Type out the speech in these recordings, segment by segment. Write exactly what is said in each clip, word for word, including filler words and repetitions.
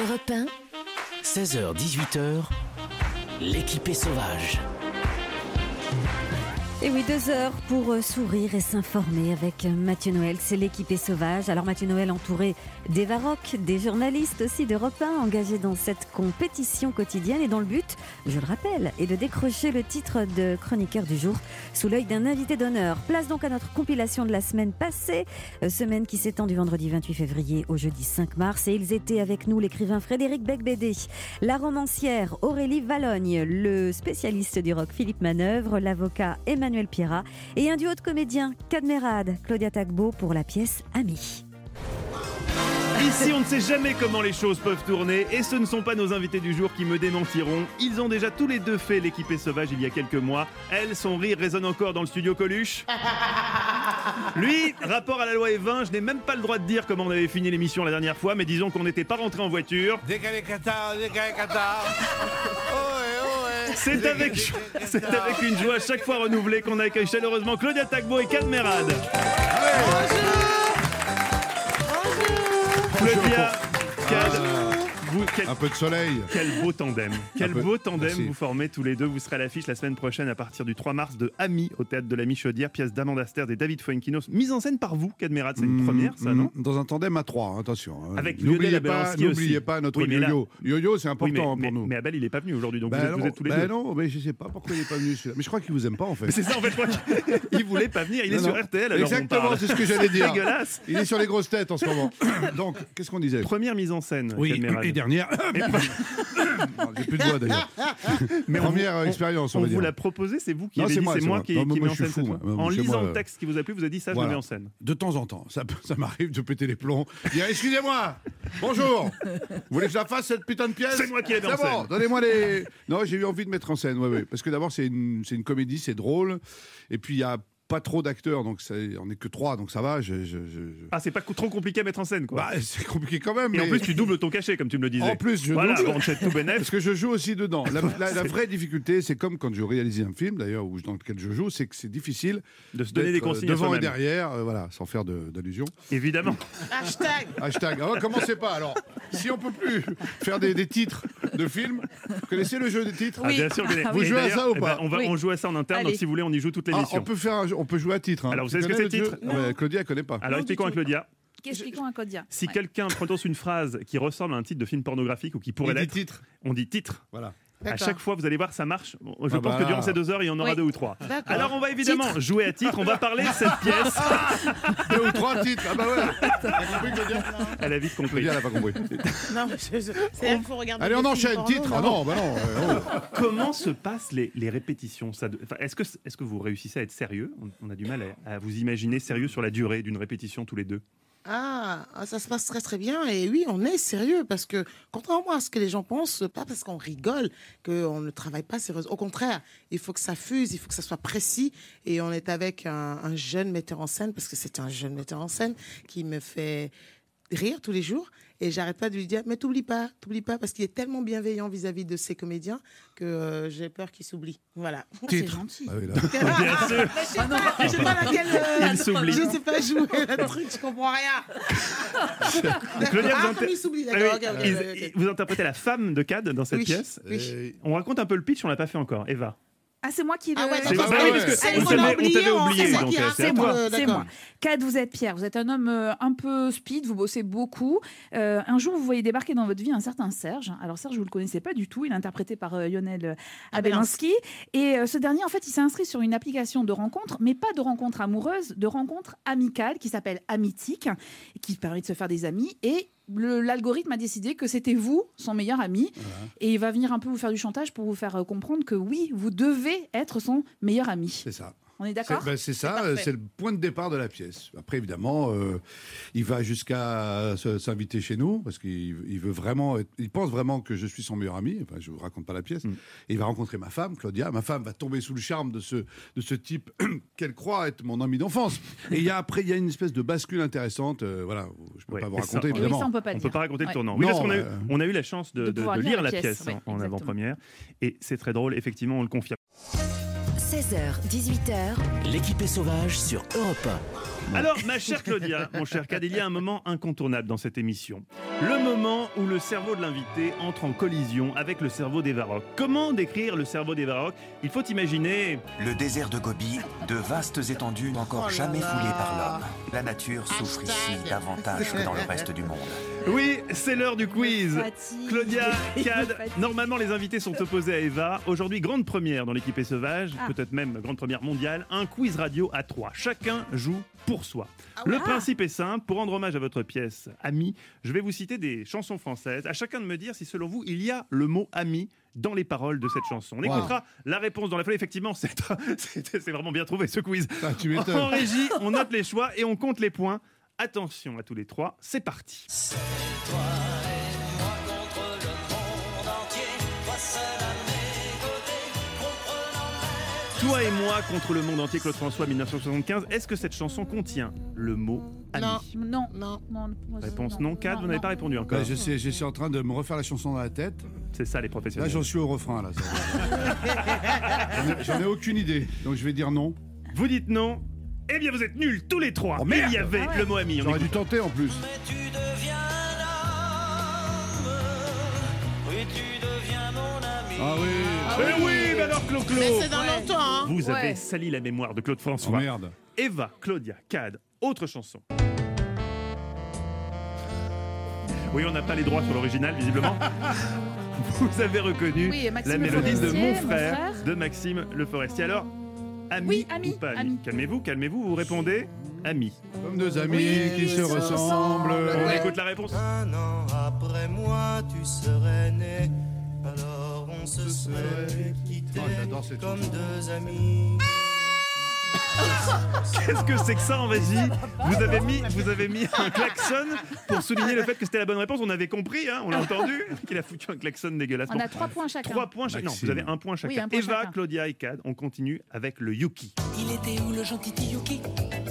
Europe un, seize heures dix-huit heures, l'équipée sauvage. Et oui, deux heures pour euh, sourire et s'informer avec euh, Mathieu Noël, c'est l'équipée sauvage. Alors Mathieu Noël entouré d'Eva Rock, des journalistes aussi d'Europe un engagés dans cette compétition quotidienne et dont le but, je le rappelle, est de décrocher le titre de chroniqueur du jour sous l'œil d'un invité d'honneur. Place donc à notre compilation de la semaine passée, euh, semaine qui s'étend du vendredi vingt-huit février au jeudi cinq mars. Et ils étaient avec nous l'écrivain Frédéric Becbédé, la romancière Aurélie Valogne, le spécialiste du rock Philippe Manœuvre, l'avocat Emmanuel Pierrat et un duo de comédiens, Cadmerade, Claudia Tagbo pour la pièce Ami. Ici, on ne sait jamais comment les choses peuvent tourner et ce ne sont pas nos invités du jour qui me démentiront. Ils ont déjà tous les deux fait l'équipée sauvage il y a quelques mois. Elle, son rire résonne encore dans le studio Coluche. Lui, rapport à la loi E vingt, je n'ai même pas le droit de dire comment on avait fini l'émission la dernière fois, mais disons qu'on n'était pas rentré en voiture. Décalé Qatar, décalé Qatar. C'est avec, c'est avec une joie chaque fois renouvelée qu'on accueille chaleureusement Claudia Tagbo et Cadmerade. Claudia, Cad, vous, quel, un peu de soleil. Quel beau tandem. Quel peu, beau tandem merci. vous formez tous les deux. Vous serez à l'affiche la semaine prochaine à partir du trois mars de Ami au théâtre de la Michaudière, pièce d'Amanda Ster et David Fuenquinos. Mise en scène par vous, Cadmerade, c'est une Mmh, première ça, non? Dans un tandem à trois, attention. Avec n'oubliez Lionel pas, Abelansky n'oubliez aussi. pas notre Oui, mais là- yo-yo. Yo-yo, c'est Oui, important mais, pour mais, nous. mais Abel, il n'est pas venu aujourd'hui, donc Ben vous, êtes, non, vous êtes tous les ben deux. non, mais je sais pas pourquoi il est pas venu celui-là. Mais je crois qu'il vous aime pas en fait. Mais c'est ça, en fait, je crois qu'il voulait pas venir. Il est Non, sur non. R T L, alors on Exactement, parle. c'est ce que j'allais dire. Dégueulasse. Il est sur les grosses têtes en ce moment. Donc, qu'est-ce qu'on disait? Première mise en scène, Oui, Cadmerade. et dernière. Non, j'ai plus de voix d'ailleurs. Mais on Première vous- expérience, on On va vous dire. l'a proposé, c'est vous qui Non, avez c'est dit, moi, c'est c'est moi moi. qui, Non, qui moi, mets en je suis scène fou, cette fois. moi. En Chez lisant moi, le texte qui vous a plu, vous avez dit ça, je Voilà. le mets en scène. De temps en temps, ça, ça m'arrive de péter les plombs. Dire excusez-moi, bonjour, vous voulez que je la fasse cette putain de pièce? C'est moi qui l'ai mis en C'est bon, scène. donnez-moi les. Non, j'ai eu envie de mettre en scène, ouais, ouais. Parce que d'abord c'est une, c'est une comédie, c'est drôle, et puis il y a pas trop d'acteurs, donc c'est- on n'est que trois, donc ça va. Je, je, je- je- Ah, c'est pas trop compliqué à mettre en scène, quoi. Bah, c'est compliqué quand même. Et en mais- plus, tu doubles ton cachet, comme tu me le disais. En plus, je voilà, double. Banchette tout bénef. Parce que je joue aussi dedans. La, la- la vraie difficulté, c'est comme quand je réalisais un film, d'ailleurs, où- dans lequel je joue, c'est que c'est difficile De se donner d'être, des consignes euh, à devant et soi-même. derrière, euh, voilà, sans faire de- d'allusion. Évidemment. Hashtag. Hashtag. Alors, commencez pas. Alors, si on peut plus faire des, des titres de films, vous connaissez le jeu des titres? Ah, bien sûr, que les- Vous et jouez à d'ailleurs, ça ou eh pas? ben, on, va, Oui. on joue à ça en interne, Allez. donc si vous voulez, on y joue toute Ah, l'émission. on peut faire, un jeu- on peut jouer à titre. hein. Alors, vous Tu savez ce que connais c'est, le titre jeu? Ah ouais, Claudia, elle connaît pas. Alors, expliquons à Claudia. Expliquons à Claudia. Si Ouais. quelqu'un prononce une phrase qui ressemble à un titre de film pornographique ou qui pourrait Il dit l'être, titre. on dit titre. Voilà. À D'accord. chaque fois, vous allez voir, ça marche. Je Ah pense bah que là. durant ces deux heures, il y en aura Oui. deux ou trois. D'accord. Alors, on va évidemment jouer à titre. On va parler de cette pièce. Deux ou trois titres. Ah bah ouais. T'as compris, Claudia? Elle a vite compris. Claudia, elle a pas compris. Non, mais je- je- c'est là qu'il faut regarder. Allez, des on films enchaîne. porno, Titre. Ah non, bah non. euh, oh. Comment se passent les, les répétitions ça de- enfin, est-ce, que, est-ce que vous réussissez à être sérieux? on, on a du mal à, à vous imaginer sérieux sur la durée d'une répétition tous les deux. Ah, ah, ça se passe très très bien. Et oui, on est sérieux parce que, contrairement à ce que les gens pensent, pas parce qu'on rigole qu'on ne travaille pas sérieusement. Au contraire, il faut que ça fuse, il faut que ça soit précis. Et on est avec un, un jeune metteur en scène, parce que c'est un jeune metteur en scène qui me fait rire tous les jours. Et j'arrête pas de lui dire, mais t'oublies pas, t'oublies pas, parce qu'il est tellement bienveillant vis-à-vis de ses comédiens que euh, j'ai peur qu'il s'oublie. Voilà. Titre. gentil. Ah oui, là. Bien sûr. Mais je sais pas, je sais pas laquelle. euh, Il s'oublie. Je sais pas jouer le truc, je comprends rien. Claudia, ah, vous, comme inter- il s'oublie, Ah d'accord. oui, ok, ok, il- ok, ok. il- vous interprétez la femme de Cad dans cette Oui. pièce. Oui. Euh, On raconte un peu le pitch, on l'a pas fait encore. Eva. Ah, c'est moi qui le... Ah ouais, C'est d'accord. bah oui, parce que Ah, on on t'avait- l'a on oublié, t'avait on- oublié, c'est ça donc qui euh, raconte, c'est à C'est toi. moi, Euh, c'est d'accord. moi. Cad, vous êtes Pierre, vous êtes un homme euh, un peu speed, vous bossez beaucoup. Euh, un jour, vous voyez débarquer dans votre vie un certain Serge. Alors Serge, vous le connaissez pas du tout, il est interprété par euh, Lionel euh, Abelansky. Et euh, ce dernier, en fait, il s'est inscrit sur une application de rencontre, mais pas de rencontre amoureuse, de rencontre amicale qui s'appelle Amitique, qui permet de se faire des amis. Et le- l'algorithme a décidé que c'était vous, son meilleur ami, et il va venir un peu vous faire du chantage pour vous faire euh, comprendre que oui, vous devez être son meilleur ami. C'est ça. On est C'est d'accord? ben, c'est ça, parfait. c'est le point de départ de la pièce. Après, évidemment, euh, il va jusqu'à se- s'inviter chez nous parce qu'il il veut vraiment, être- il pense vraiment que je suis son meilleur ami. Enfin, je vous raconte pas la pièce. Mm. Et il va rencontrer ma femme, Claudia. Ma femme va tomber sous le charme de ce de ce type qu'elle croit être mon ami d'enfance. Et il y a après, il y a une espèce de bascule intéressante. euh, voilà, je peux Ouais, pas vous mais ça, raconter oui, Et oui, évidemment. ça, on peut pas On le peut dire. pas raconter le Ouais. tournant. Oui, Non, parce qu'on a, eu, euh, on a eu la chance de, de de- pouvoir de lire lire la la pièce, pièce oui, en, en exactement. avant-première. Et c'est très drôle, effectivement, on le confirme. seize heures dix-huit heures, L'équipée sauvage sur Europe un. Alors, ma chère Claudia, mon cher Cad, il y a un moment incontournable dans cette émission. Le moment où le cerveau de l'invité entre en collision avec le cerveau d'Eva Rock. Comment décrire le cerveau d'Eva Rock? Il faut imaginer... Le désert de Gobi, de vastes étendues encore Oh là jamais là. foulées par l'homme. La nature souffre ici Hashtag. davantage que dans le reste du monde. Oui, c'est l'heure du quiz. Fatigue. Claudia, Cad, Fatigue. normalement les invités sont opposés à Eva. Aujourd'hui, grande première dans l'équipe Sauvage, Ah. peut-être même grande première mondiale, un quiz radio à trois. Chacun joue pour soi. Ah Le ouais. principe est simple, pour rendre hommage à votre pièce Ami, je vais vous citer des chansons françaises. À chacun de me dire si selon vous, il y a le mot Ami dans les paroles de cette chanson. On Wow. écoutera la réponse dans la foulée. Effectivement, c'est c'est- c'est vraiment bien trouvé ce quiz. Ah, tu En m'étonnes. régie, on note les choix et on compte les points. Attention à tous les trois, c'est parti. Toi et moi contre le monde entier, Claude François, mille neuf cent soixante-quinze. Est-ce que cette chanson contient le mot ami? Non. Non. Non. Non, moi, Réponse c'est- non. Cad, vous n'avez non. pas répondu encore. Bah, je, sais, je suis en train de me refaire la chanson dans la tête. C'est ça les Là, professionnels. j'en suis au refrain. Là, ça va. J'en ai- J'en ai aucune idée, donc je vais dire non. Vous dites non. Eh bien, vous êtes nuls tous les trois. Oh, merde. Il y avait Ah ouais. le mot ami. On J'aurais dû écoute. tenter en plus. Ah oui. Eh oui, mais alors Clo-Clo. Mais c'est dans Ouais. longtemps, hein. Vous avez Ouais. sali la mémoire de Claude Oh François. merde. Eva, Claudia, Cad, autre chanson. Oui, on n'a pas les droits sur l'original, visiblement. Vous avez reconnu Oui, Maxime la Le mélodie de Forestier, Mon Mon frère, frère. de Maxime Le Forestier. Alors, ami, Oui, ami, ou pas ami, ami. Calmez-vous, calmez-vous, vous répondez ami. Comme deux amis Oui, qui se se ressemblent. On Ouais. écoute la réponse. Un an après moi, tu serais né. Alors on se serait quitté Oh, j'adore cette comme chanson. deux amis. Qu'est-ce que c'est que ça en régie? Vous avez mis, vous avez mis un klaxon pour souligner le fait que c'était la bonne réponse. On avait compris, hein, on l'a entendu, qu'il a foutu un klaxon dégueulasse. On Bon, a trois points chacun. trois points chacun. Non, Maxime. vous avez un point chacun. Oui, un point Eva, chacun. Claudia et Cad, on continue avec le Yuki. Il était où le gentil Yuki?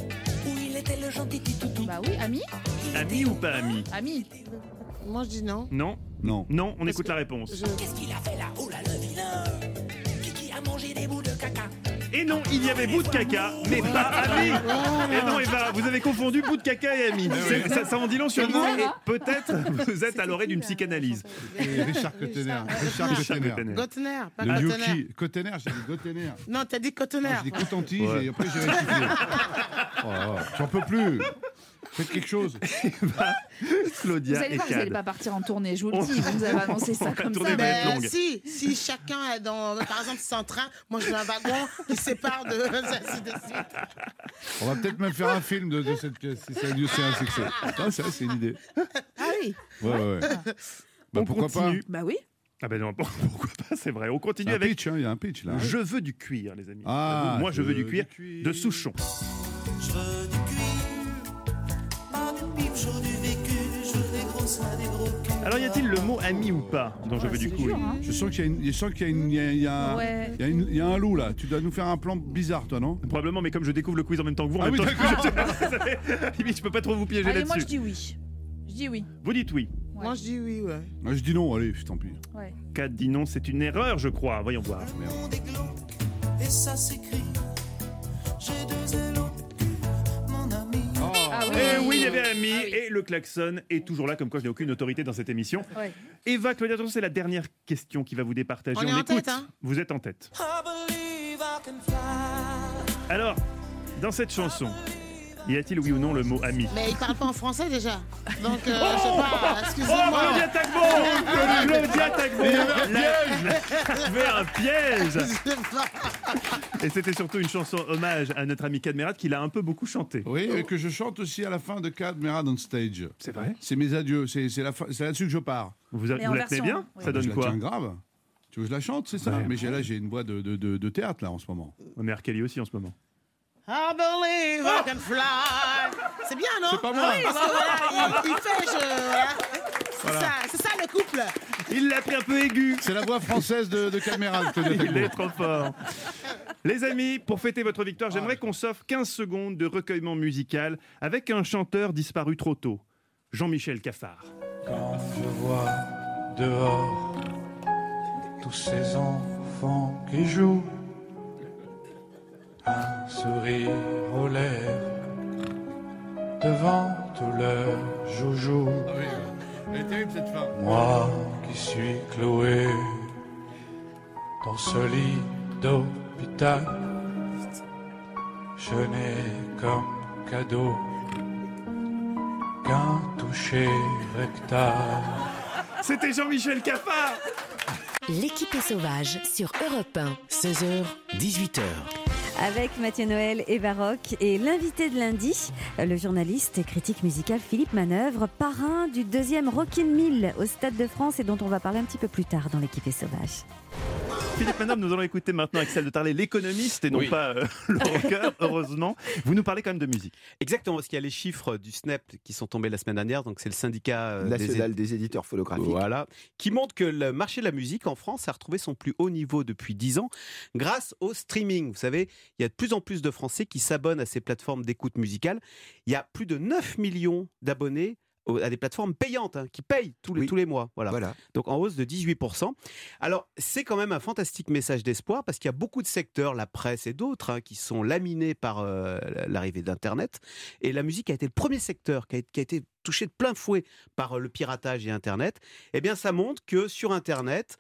Où il était le gentil toutou? Bah oui, ami. Ami ou pas ami? Ami. Moi, je dis non. Non, Non. non, on Parce écoute que la réponse. Je- Qu'est-ce qu'il a fait là? Oh là le vilain! Qui qui a mangé des bouts de caca? Et non, il y avait bout de caca, mais pas ami. Et non, Eva, vous avez confondu bout de caca et ami. C'est- Ça, ça en dit long sur C'est vous. bizarre, Et hein peut-être vous êtes à l'orée d'une psychanalyse. Et Richard Cottener. Richard Richard Cottener. Cottener. Gottener, pas Le Gottener. Yuki. Cottener, j'ai dit Cottener. Non, t'as dit Ah, Cottener. j'ai dit coton-tige Ouais. et après j'ai rectifié. Oh, oh, j'en peux plus. Faites quelque chose. Vous Claudia allez et voir, vous n'allez Cad. pas partir en tournée, je vous le On- dis. Vous nous avez annoncé ça on va comme tourner ça. va être Ben, longue. si, si chacun est dans, par exemple, c'est en train, moi je veux un wagon qui sépare de, ainsi de suite. On va peut-être même faire un film de, de cette pièce si ça a lieu, c'est un succès. Ah, c'est vrai, c'est une idée. Ah oui. Ouais, ouais, ouais. Bah, On pourquoi continue. Bah oui. Ah ben non, pourquoi pas, c'est vrai. On pas continue un avec pitch, hein, il y a un pitch là. Je veux du cuir, les amis. Ah, Moi, je veux du cuir cuir. de Souchon. Je veux du cuir, pas du pipe, je veux du vécu, je veux des gros seins, des gros culs. Alors, y a-t-il le mot ami ou pas dans Je veux du c'est cuir? dur, hein. Je sens qu'il y a, une, je sens qu'il y a, une, il y a, il y a, Ouais. il y a une- il y a un loup là. Tu dois nous faire un plan bizarre, toi, non? Probablement, mais comme je découvre le quiz en même temps que vous, en Ah même oui, temps que je... Limite, je peux pas trop vous piéger Allez, moi je là-dessus. dis oui. Je dis oui. Vous dites oui. Ouais. Moi je dis oui, ouais. Ah, je dis non, allez, tant pis. Ouais. Cad dit non, c'est une erreur, je crois. Voyons voir. Le monde est glauque, et ça s'écrit. J'ai deux élos, mon ami. Ah oui. Eh oui, il y avait ami, Ah oui. et le klaxon est toujours là, comme quoi je n'ai aucune autorité dans cette émission. Ouais. Eva, Claudia, attention, c'est la dernière question qui va vous départager. On est en écoute. tête, hein. Vous êtes en tête. I believe I can fly. Alors, dans cette chanson, y a-t-il oui ou non le mot ami? Mais il parle pas en français déjà. Donc, euh, Oh je sais pas, Oh, excusez-moi. Claudia Tagbo Claudia Tagbo Il y avait un piège Je sais pas. Et c'était surtout une chanson hommage à notre ami Cad Merad qu'il a un peu beaucoup chanté. Oui, et que je chante aussi à la fin de Cad Merad on Stage. C'est vrai? C'est mes adieux, c'est c'est la fin- c'est là-dessus que je pars. Vous, Mais vous en la tenez version, bien? oui. Ça Je donne la quoi? tiens grave. Tu veux que je la chante, c'est ça? Ouais. Mais j'ai- là, j'ai une voix de, de, de, de théâtre là en ce moment. On est R. Kelly aussi en ce moment. I believe I can fly. C'est bien, non? C'est pas moi. Oui, parce que voilà, il, il fait, je. Voilà. C'est Voilà. ça, c'est ça le couple. Il l'a pris un peu aigu. C'est la voix française de, de Cad Merad, Claudia Il Tagbo. est trop fort. Les amis, pour fêter votre victoire, j'aimerais qu'on s'offre quinze secondes de recueillement musical avec un chanteur disparu trop tôt, Jean-Michel Caffard. Quand je vois dehors tous ces enfants qui jouent, un sourire aux lèvres, devant tous leurs joujoux. Ah oui, elle est terrible cette femme. Moi qui suis cloué dans ce lit d'hôpital, je n'ai comme cadeau qu'un toucher rectal. C'était Jean-Michel Cafard. L'équipée sauvage sur Europe un. seize heures, dix-huit heures. Avec Mathieu Noël et Baroque et l'invité de lundi, le journaliste et critique musical Philippe Manœuvre, parrain du deuxième Rockin' Mill au Stade de France et dont on va parler un petit peu plus tard dans l'équipée sauvage. Philippe Manœuvre, nous allons écouter maintenant Axel de Tarlet, l'économiste et non Oui. pas euh, le rocker, heureusement. Vous nous parlez quand même de musique. Exactement, parce qu'il y a les chiffres du S N E P qui sont tombés la semaine dernière, donc c'est le syndicat euh, national des, des éditeurs phonographiques. Voilà, qui montre que le marché de la musique en France a retrouvé son plus haut niveau depuis dix ans grâce au streaming. Vous savez, il y a de plus en plus de Français qui s'abonnent à ces plateformes d'écoute musicale. Il y a plus de neuf millions d'abonnés à des plateformes payantes, hein, qui payent tous les, Oui. tous les mois. Voilà. Voilà. Donc en hausse de dix-huit pour cent. Alors c'est quand même un fantastique message d'espoir parce qu'il y a beaucoup de secteurs, la presse et d'autres, hein, qui sont laminés par euh, l'arrivée d'Internet. Et la musique a été le premier secteur qui a, qui a été touché de plein fouet par euh, le piratage et Internet. Eh bien ça montre que sur Internet,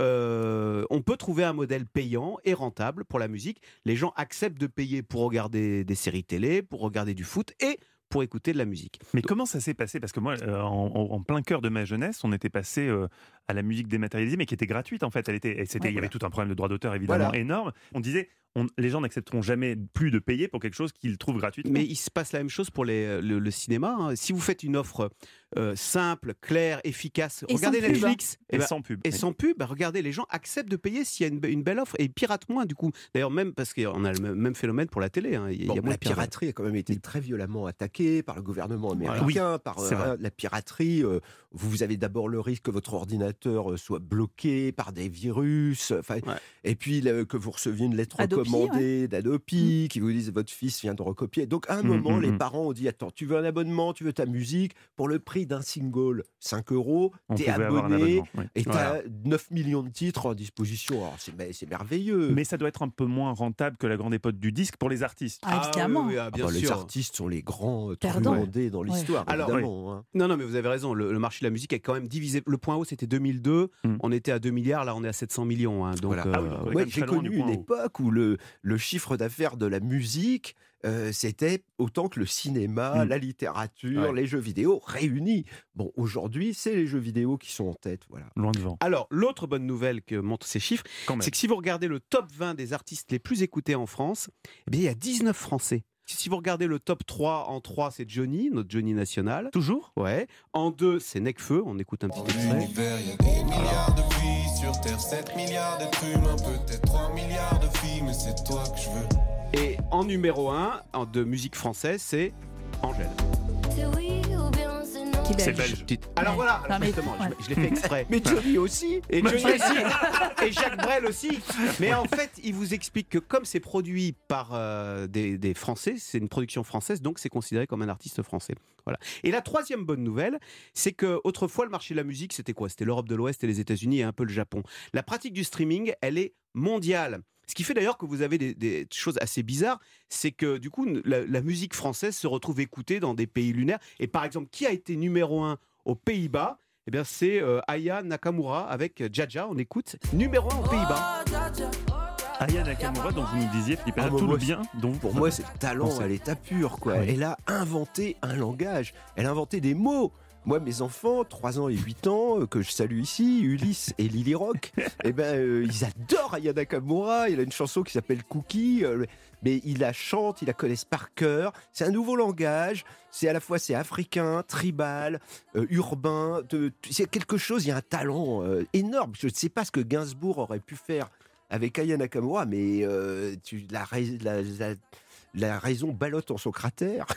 euh, on peut trouver un modèle payant et rentable pour la musique. Les gens acceptent de payer pour regarder des séries télé, pour regarder du foot et pour écouter de la musique. Mais comment ça s'est passé? Parce que moi, euh, en, en plein cœur de ma jeunesse, on était passé euh, à la musique dématérialisée, mais qui était gratuite en fait. Elle était, et c'était, Ouais, il y avait voilà. tout un problème de droit d'auteur évidemment Voilà. énorme. On disait, on, les gens n'accepteront jamais plus de payer pour quelque chose qu'ils trouvent gratuitement. Mais il se passe la même chose pour les, le, le cinéma. hein. Si vous faites une offre euh, simple, claire, efficace, Et regardez sans pub, Netflix et eh ben, sans pub. et sans pub, bah, regardez, les gens acceptent de payer s'il y a une, be- une belle offre et ils piratent moins du coup. D'ailleurs, même parce qu'on a le même- même phénomène pour la télé. hein. Il y a Bon, moins la de piratage. piraterie a quand même été très violemment attaquée par le gouvernement américain, par c'est vrai. euh, la piraterie. euh, vous, vous avez d'abord le risque que votre ordinateur euh, soit bloqué par des virus, euh, 'fin, Ouais. et puis le- que vous receviez une lettre Adopi, recommandée d'Adopi qui vous dise votre fils vient de recopier. Donc à un Mm, moment, mm, les mm. parents ont dit attends, tu veux un abonnement, tu veux ta musique pour le prix d'un single, cinq euros, On t'es pouvait avoir un abonné abonnement. oui. et t'as Voilà. neuf millions de titres en disposition. Alors, c'est, mais- c'est merveilleux. Mais ça doit être un peu moins rentable que la grande époque du disque pour les artistes. Ah, évidemment. oui, oui, ah, Ah bien bah, les sûr. artistes sont les grands euh, Perdants. truandés dans l'histoire, Alors, évidemment. hein. Non, non, mais vous avez raison. Le, le marché de la musique est quand même divisé. Le point haut, c'était deux mille deux. Mm. On était à deux milliards. Là, on est à sept cents millions. hein. Donc, Voilà. Ah oui, euh, donc on est Ouais, quand même j'ai très loin connu du une point haut. époque où le, le chiffre d'affaires de la musique, euh, c'était autant que le cinéma, Mm. la littérature, Ouais. les jeux vidéo réunis. Bon, aujourd'hui, c'est les jeux vidéo qui sont en tête. Voilà. Loin devant. Alors, l'autre bonne nouvelle que montrent ces chiffres, Quand même. c'est que si vous regardez le top vingt des artistes les plus écoutés en France, eh bien, il y a dix-neuf Français. Si vous regardez le top trois, en trois, c'est Johnny, notre Johnny national. Toujours Ouais. En deux, c'est Nekfeu. On écoute un petit extrait. L'univers, y a des milliards de vies sur Terre, sept milliards d'êtres humains, peut-être trois milliards de filles, mais c'est toi que je veux. Et en numéro un en- de musique française, c'est Angèle. Qui est C'est belge. belge. Petite- Alors voilà, Non, mais- justement, je- ouais. je, l'ai fait exprès. Mais Johnny aussi. Et Johnny aussi. Et Jacques Brel aussi. Mais en fait, il vous explique que comme c'est produit par euh, des, des Français, c'est une production française, donc c'est considéré comme un artiste français. Voilà. Et la troisième bonne nouvelle, c'est que autrefois le marché de la musique, c'était quoi? C'était l'Europe de l'Ouest et les États-Unis et un peu le Japon. La pratique du streaming, elle est mondiale. Ce qui fait d'ailleurs que vous avez des, des choses assez bizarres, c'est que du coup, la, la musique française se retrouve écoutée dans des pays lunaires. Et par exemple, qui a été numéro un aux Pays-Bas? Eh bien, c'est euh, Aya Nakamura avec Jaja. On écoute numéro un aux Pays-Bas. Aya Nakamura, dont vous nous disiez, Philippe, Ah, tout moi, le bien dont vous Pour moi, c'est le talent Pensez. à l'état pur. Quoi. Oui. Elle a inventé un langage. Elle a inventé des mots. Moi, mes enfants, trois ans et huit ans, euh, que je salue ici, Ulysse et Lily Rock, eh ben, euh, ils adorent Aya Nakamura. Il a une chanson qui s'appelle Cookie, euh, mais ils la chantent, ils la connaissent par cœur. C'est un nouveau langage. C'est à la fois c'est africain, tribal, euh, urbain. De, c'est quelque chose. Il y a un talent euh, énorme. Je ne sais pas ce que Gainsbourg aurait pu faire avec Aya Nakamura, mais euh, tu, la, rais- la, la, la raison ballotte en son cratère.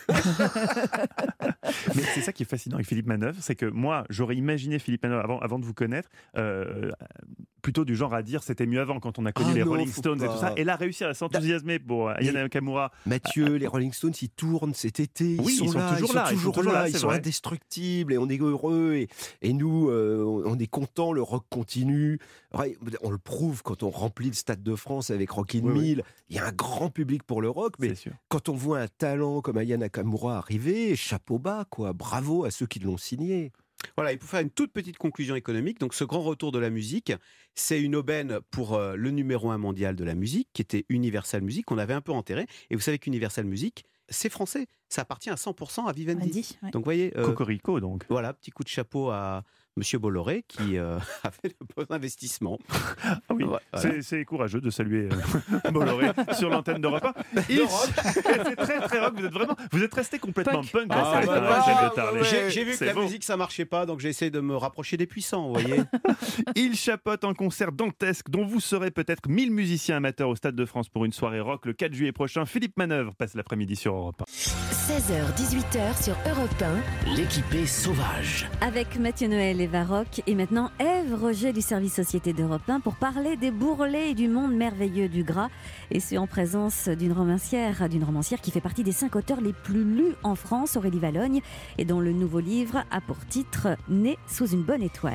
Mais c'est ça qui est fascinant avec Philippe Manœuvre, c'est que moi, j'aurais imaginé Philippe Manœuvre avant, avant de vous connaître, euh, plutôt du genre à dire c'était mieux avant quand on a connu Ah les non, Rolling faut Stones pas. et tout ça. Elle a réussi à s'enthousiasmer pour Aya Nakamura. Mathieu, les Rolling Stones, ils tournent cet été. Ils Oui, sont, ils sont là, toujours ils là, sont ils sont toujours toujours là, là, ils c'est sont vrai. indestructibles et on est heureux. Et, et nous, euh, on est contents, le rock continue. Ouais, on le prouve quand on remplit le Stade de France avec Rock in Oui, oui. Mille. Il y a un grand public pour le rock, mais C'est sûr. quand on voit un talent comme Aya Nakamura arriver, chapeau bas, quoi. Bravo à ceux qui l'ont signé. Voilà, et pour faire une toute petite conclusion économique, donc ce grand retour de la musique, c'est une aubaine pour euh, le numéro un mondial de la musique, qui était Universal Music, qu'on avait un peu enterré. Et vous savez qu'Universal Music, c'est français, ça appartient à cent pour cent à Vivendi. Vivendi, ouais. Donc vous voyez, euh, Cocorico, donc. voilà, petit coup de chapeau à Monsieur Bolloré qui euh, a fait le bon investissement. Ah oui, Voilà. c'est, c'est courageux de saluer euh, Bolloré sur l'antenne d'Europe un. Il- c'est très très rock, vous êtes vraiment, vous êtes resté complètement punk, Ah, en ça fait, va, hein, ouais, Michel ouais, de Tarlet. ouais, J'ai, j'ai vu C'est que la beau. musique ça marchait pas, donc j'ai essayé de me rapprocher des puissants, vous voyez. Il chapeaute un concert dantesque dont vous serez peut-être mille musiciens amateurs au Stade de France pour une soirée rock le quatre juillet prochain. Philippe Manœuvre passe l'après-midi sur Europe un. seize heures dix-huit heures sur Europe un, l'équipée sauvage. Avec Mathieu Noël et Varroc et maintenant Ève Roger du service Société d'Europe un pour parler des bourrelets et du monde merveilleux du gras, et ce en présence d'une romancière, d'une romancière qui fait partie des cinq auteurs les plus lus en France, Aurélie Valogne, et dont le nouveau livre a pour titre « Né sous une bonne étoile ».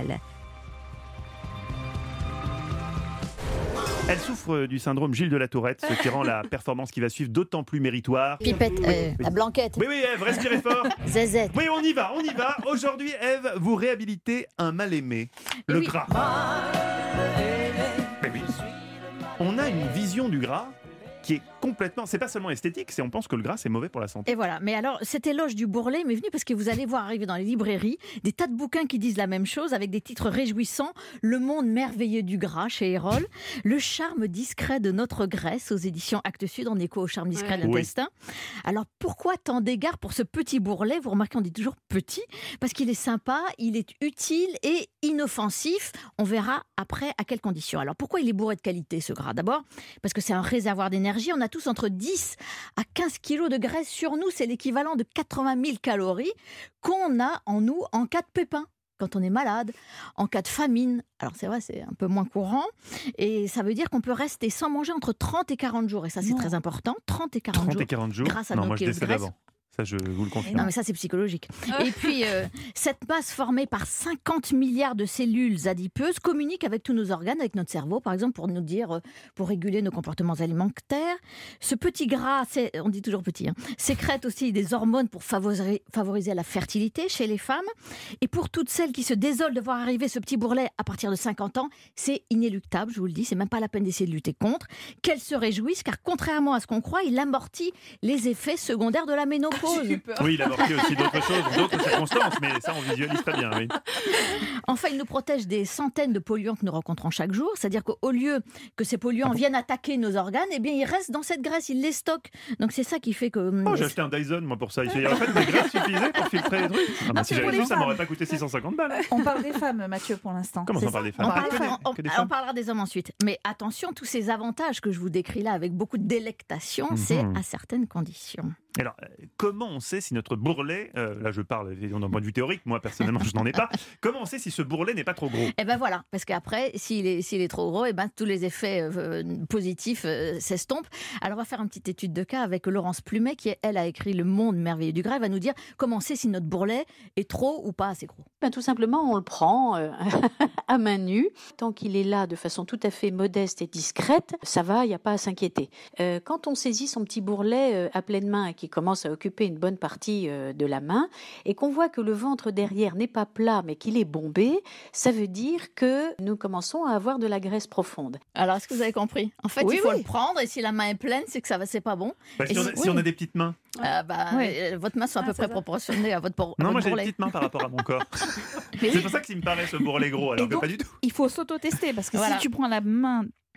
Elle souffre du syndrome Gilles de la Tourette, ce qui rend la performance qui va suivre d'autant plus méritoire. Pipette, euh, la blanquette. Oui, oui, Ève, respirez fort. Zézette. Oui, on y va, on y va. Aujourd'hui, Ève, vous réhabilitez un mal-aimé, le oui. gras. Mais oui. On a une vision du gras qui est complètement... C'est pas seulement esthétique, c'est on pense que le gras, c'est mauvais pour la santé. Et voilà. Mais alors, cet éloge du bourrelet m'est venu parce que vous allez voir arriver dans les librairies des tas de bouquins qui disent la même chose avec des titres réjouissants. Le monde merveilleux du gras chez Erol. Le charme discret de notre graisse aux éditions Actes Sud en écho au charme discret de Oui. l'intestin. Alors, pourquoi tant d'égards pour ce petit bourrelet? Vous remarquez, on dit toujours petit parce qu'il est sympa, il est utile et inoffensif. On verra après à quelles conditions. Alors, pourquoi il est bourré de qualité, ce gras? D'abord, parce que c'est un réservoir d'énergie. On a tous entre dix à quinze kilos de graisse sur nous. C'est l'équivalent de quatre-vingt mille calories qu'on a en nous en cas de pépin. Quand on est malade, en cas de famine. Alors c'est vrai, c'est un peu moins courant. Et ça veut dire qu'on peut rester sans manger entre trente et quarante jours. Et ça, c'est Non. très important. trente et quarante trente jours. et quarante jours. Grâce à non, nos moi je kilos de décède graisse. avant. Ça, je vous le confirme. Non, mais ça, c'est psychologique. Et puis, euh, cette masse formée par cinquante milliards de cellules adipeuses communique avec tous nos organes, avec notre cerveau, par exemple, pour nous dire, euh, pour réguler nos comportements alimentaires. Ce petit gras, c'est, on dit toujours petit, hein, sécrète aussi des hormones pour favoriser, favoriser la fertilité chez les femmes. Et pour toutes celles qui se désolent de voir arriver ce petit bourrelet à partir de cinquante ans, c'est inéluctable, je vous le dis, c'est même pas la peine d'essayer de lutter contre. Qu'elles se réjouissent, car contrairement à ce qu'on croit, il amortit les effets secondaire de la ménopause. Oui, il a amorti aussi d'autres choses, d'autres circonstances, mais ça, on visualise très bien, oui. Enfin, il nous protège des centaines de polluants que nous rencontrons chaque jour. C'est-à-dire qu'au lieu que ces polluants Ah bon viennent attaquer nos organes, eh bien, ils restent dans cette graisse, ils les stockent. Donc, c'est ça qui fait que... Oh, j'ai acheté un Dyson, moi, pour ça. Il y a en fait des graisses suffisaient pour filtrer les trucs. Ah, bah, Ah, si c'est pour j'avais les su, ça femmes. m'aurait pas coûté six cent cinquante balles. On parle des femmes, Mathieu, pour l'instant. Comment C'est on parle ça des femmes On, Ah, parle- que des- on- que des on femmes parlera des hommes ensuite. Mais attention, tous ces avantages que je vous décris là avec beaucoup de délectation, Mhm. c'est à certaines conditions. Alors, euh, comment on sait si notre bourrelet, euh, là je parle évidemment d'un point de vue théorique, moi personnellement je n'en ai pas, comment on sait si ce bourrelet n'est pas trop gros? Eh ben voilà, parce qu'après, s'il est, s'il est trop gros, eh ben tous les effets euh, positifs euh, s'estompent. Alors on va faire une petite étude de cas avec Laurence Plumet, qui elle a écrit Le Monde merveilleux du gras. Elle va nous dire comment on sait si notre bourrelet est trop ou pas assez gros. Ben, tout simplement, on le prend euh, à main nue. Tant qu'il est là de façon tout à fait modeste et discrète, ça va, il n'y a pas à s'inquiéter. Euh, quand on saisit son petit bourrelet euh, à pleine main et qui commence à occuper une bonne partie euh, de la main, et qu'on voit que le ventre derrière n'est pas plat mais qu'il est bombé, ça veut dire que nous commençons à avoir de la graisse profonde. Alors, est-ce que vous avez compris? En fait, Oui, il faut oui. le prendre, et si la main est pleine, c'est que ça va, c'est pas bon. Bah, Et si, on a, si- si on oui. a des petites mains. Ah, bah, Ouais. euh, votre main soit à Ah, peu c'est près ça. proportionnée à votre, pour- Non, votre moi j'ai des bourrelet. petites mains par rapport à mon corps. Mais C'est oui. pour ça que s'il me paraît ce bourrelet gros, alors Et que donc, pas du tout. Il faut s'auto-tester parce que Voilà. si tu prends la main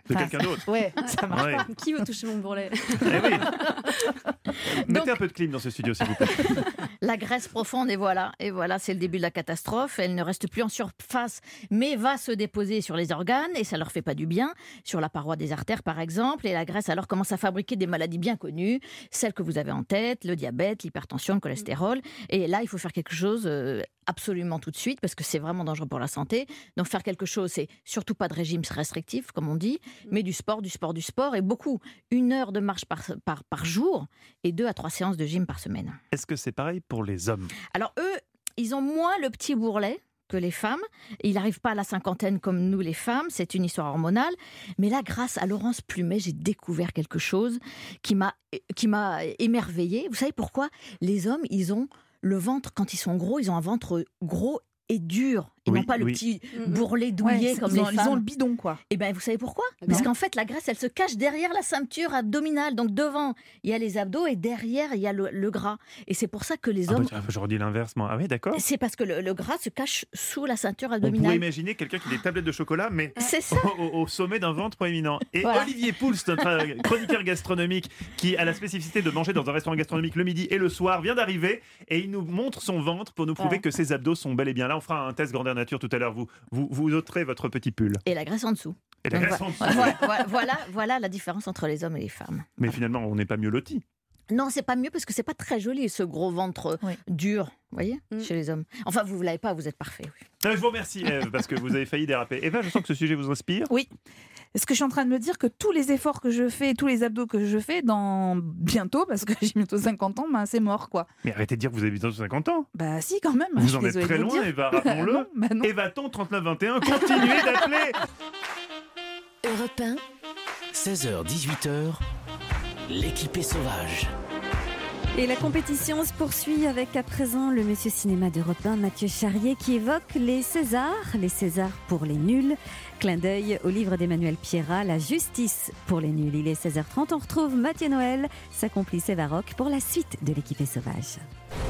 De Enfin, quelqu'un d'autre. Ouais, ça marche Ouais. pas. Qui veut toucher mon bourrelet? Eh oui. Mettez un peu de clim dans ce studio, s'il vous plaît. La graisse profonde, et voilà, et voilà, c'est le début de la catastrophe. Elle ne reste plus en surface, mais va se déposer sur les organes, et ça leur fait pas du bien, sur la paroi des artères par exemple. Et la graisse alors commence à fabriquer des maladies bien connues, celles que vous avez en tête, le diabète, l'hypertension, le cholestérol. Et là, il faut faire quelque chose euh, absolument tout de suite, parce que c'est vraiment dangereux pour la santé. Donc faire quelque chose, c'est surtout pas de régime restrictif, comme on dit, mais du sport, du sport, du sport, et beaucoup. Une heure de marche par, par, par jour, et deux à trois séances de gym par semaine. Est-ce que c'est pareil pour les hommes? Alors eux, ils ont moins le petit bourrelet que les femmes. Ils n'arrivent pas à la cinquantaine comme nous les femmes, c'est une histoire hormonale. Mais là, grâce à Laurence Plumet, j'ai découvert quelque chose qui m'a, qui m'a émerveillée. Vous savez pourquoi? Les hommes, ils ont le ventre, quand ils sont gros, ils ont un ventre gros et dur. Ils Oui, n'ont pas le oui. petit bourrelet douillet Ouais, comme ils les ont, femmes. ils ont le bidon, quoi. Et bien, vous savez pourquoi? Non. Parce qu'en fait, la graisse, elle se cache derrière la ceinture abdominale. Donc devant, il y a les abdos et derrière, il y a le, le gras. Et c'est pour ça que les Ah hommes... bah, tiens, je redis l'inverse, moi. Ah oui, d'accord. C'est parce que le, le gras se cache sous la ceinture On abdominale. pourrait imaginer quelqu'un qui a des tablettes de chocolat, mais C'est ça. au, au- au sommet d'un ventre proéminent. Et Voilà. Olivier Pouls, notre euh, chroniqueur gastronomique, qui a la spécificité de manger dans un restaurant gastronomique le midi et le soir, vient d'arriver et il nous montre son ventre pour nous prouver Ouais. que ses abdos sont bel et bien là. On fera un test grandeur nature tout à l'heure. Vous, vous, vous ôterez votre petit pull. Et la graisse en dessous. Et la Donc, graisse vo- en dessous. voilà, voilà, voilà, voilà la différence entre les hommes et les femmes. Mais finalement, on n'est pas mieux lotis. Non, c'est pas mieux parce que c'est pas très joli ce gros ventre Oui. dur, vous voyez, chez les hommes. Enfin, vous ne l'avez pas, vous êtes parfait. Oui. Euh, Je vous remercie, Ève, parce que vous avez failli déraper. Eva, je sens que ce sujet vous inspire. Oui. Est-ce que je suis en train de me dire que tous les efforts que je fais, tous les abdos que je fais, dans bientôt, parce que j'ai bientôt cinquante ans, ben c'est mort, quoi. Mais arrêtez de dire que vous avez bientôt cinquante ans. Bah si, quand même. je Vous suis en êtes désolée très de vous loin, dire. Eva, rappelons-le. Non, bah non. Eva-ton trente-neuf vingt et un, continuez d'appeler. Europe un, seize heures dix-huit heures, l'équipée sauvage. Et la compétition se poursuit avec à présent le monsieur cinéma d'Europe un, Mathieu Charrier, qui évoque les Césars, les Césars pour les nuls. Clin d'œil au livre d'Emmanuel Pierrat, La justice pour les nuls. Il est seize heures trente, on retrouve Mathieu Noël, sa complice Eva Rock, pour la suite de l'équipée sauvage.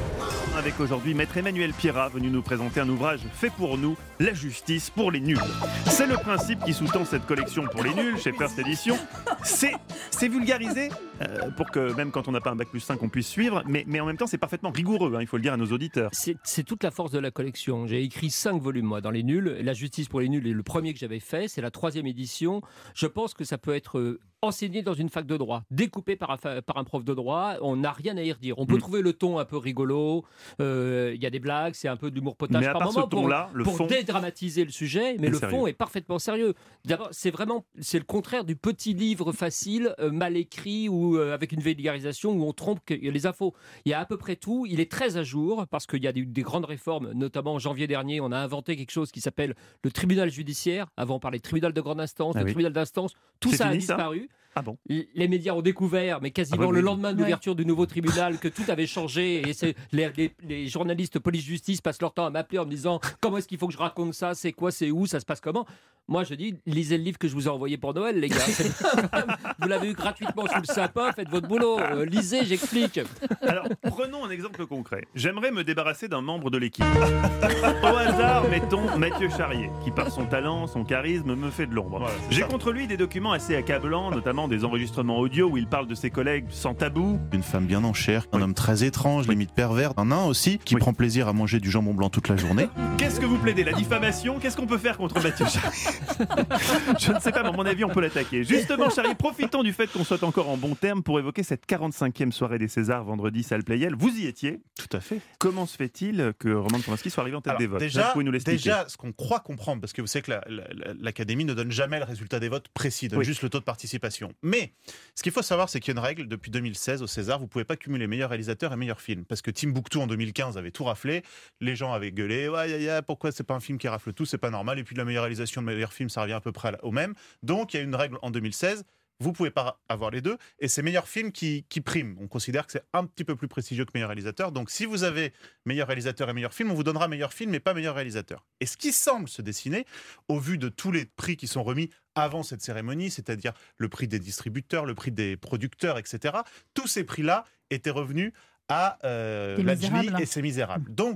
Avec aujourd'hui Maître Emmanuel Pierrat, venu nous présenter un ouvrage fait pour nous, La justice pour les nuls. C'est le principe qui sous-tend cette collection pour les nuls chez First Edition. C'est, c'est vulgarisé euh, pour que même quand on n'a pas un bac plus cinq, on puisse suivre, mais, mais en même temps c'est parfaitement rigoureux, hein, il faut le dire à nos auditeurs. C'est, c'est toute la force de la collection. J'ai écrit cinq volumes moi dans les nuls. La justice pour les nuls est le premier que j'avais fait, c'est la troisième édition. Je pense que ça peut être euh, enseigné dans une fac de droit, découpé par un, fa- par un prof de droit, on n'a rien à y redire. On peut Mm. trouver le ton un peu rigolo, il euh, y a des blagues, c'est un peu de l'humour potage Mais à par part ce moment ton-là, pour, le pour fond dédramatiser le sujet, mais est le sérieux. fond est parfaitement sérieux. D'abord, c'est vraiment c'est le contraire du petit livre facile, euh, mal écrit ou euh, avec une vulgarisation où on trompe que- les infos. Il y a à peu près tout, il est très à jour parce qu'il y a des, des grandes réformes, notamment en janvier dernier, on a inventé quelque chose qui s'appelle le tribunal judiciaire. Avant on parlait de tribunal de grande instance, Ah le oui. tribunal d'instance, tout C'est ça fini, a ça disparu. Ah bon? Les médias ont découvert, mais quasiment Ah bah oui. le lendemain de Ouais. l'ouverture du nouveau tribunal, que tout avait changé. Et c'est, les, les- les journalistes police-justice passent leur temps à m'appeler en me disant comment est-ce qu'il faut que je raconte ça, c'est quoi, c'est où, ça se passe comment. Moi, je dis lisez le livre que je vous ai envoyé pour Noël, les gars. C'est bien. Vous l'avez eu gratuitement sous le sapin, faites votre boulot. Euh, lisez, j'explique. Alors, prenons un exemple concret. J'aimerais me débarrasser d'un membre de l'équipe. Au hasard, mettons Mathieu Charrier, qui par son talent, son charisme, me fait de l'ombre. Voilà, c'est J'ai ça. contre lui des documents assez accablants, notamment des enregistrements audio où il parle de ses collègues sans tabou. Une femme bien en chair, un Oui. homme très étrange, limite pervers, un nain aussi, qui Oui. prend plaisir à manger du jambon blanc toute la journée. Qu'est-ce que vous plaidez? La diffamation? Qu'est-ce qu'on peut faire contre Mathieu Charrier? Je ne sais pas, mais à mon avis, on peut l'attaquer. Justement, Charrier, profitons du fait qu'on soit encore en bon terme pour évoquer cette quarante-cinquième soirée des Césars, vendredi, salle Playel. Vous y étiez. Tout à fait. Comment se fait-il que Roman Polanski soit arrivé en tête Alors, des votes? Ça, déjà, vous pouvez nous l'expliquer. déjà, ce qu'on croit comprendre, parce que vous savez que la- la- la- l'Académie ne donne jamais le résultat des votes précis, donne Oui. juste le taux de participation. Mais ce qu'il faut savoir, c'est qu'il y a une règle depuis deux mille seize au César, vous ne pouvez pas cumuler meilleur réalisateur et meilleur film. Parce que Timbuktu en deux mille quinze avait tout raflé, les gens avaient gueulé, ouais, yeah, yeah, pourquoi c'est pas un film qui rafle tout, c'est pas normal, et puis la meilleure réalisation, le meilleur film, ça revient à peu près au même. Donc il y a une règle en deux mille seize. Vous pouvez pas avoir les deux, et c'est meilleur film qui, qui prime. On considère que c'est un petit peu plus prestigieux que meilleur réalisateur. Donc, si vous avez meilleur réalisateur et meilleur film, on vous donnera meilleur film, mais pas meilleur réalisateur. Et ce qui semble se dessiner, au vu de tous les prix qui sont remis avant cette cérémonie, c'est-à-dire le prix des distributeurs, le prix des producteurs, et cetera, tous ces prix-là étaient revenus à euh, Des Lajmi Misérables. et ses Misérables. Donc,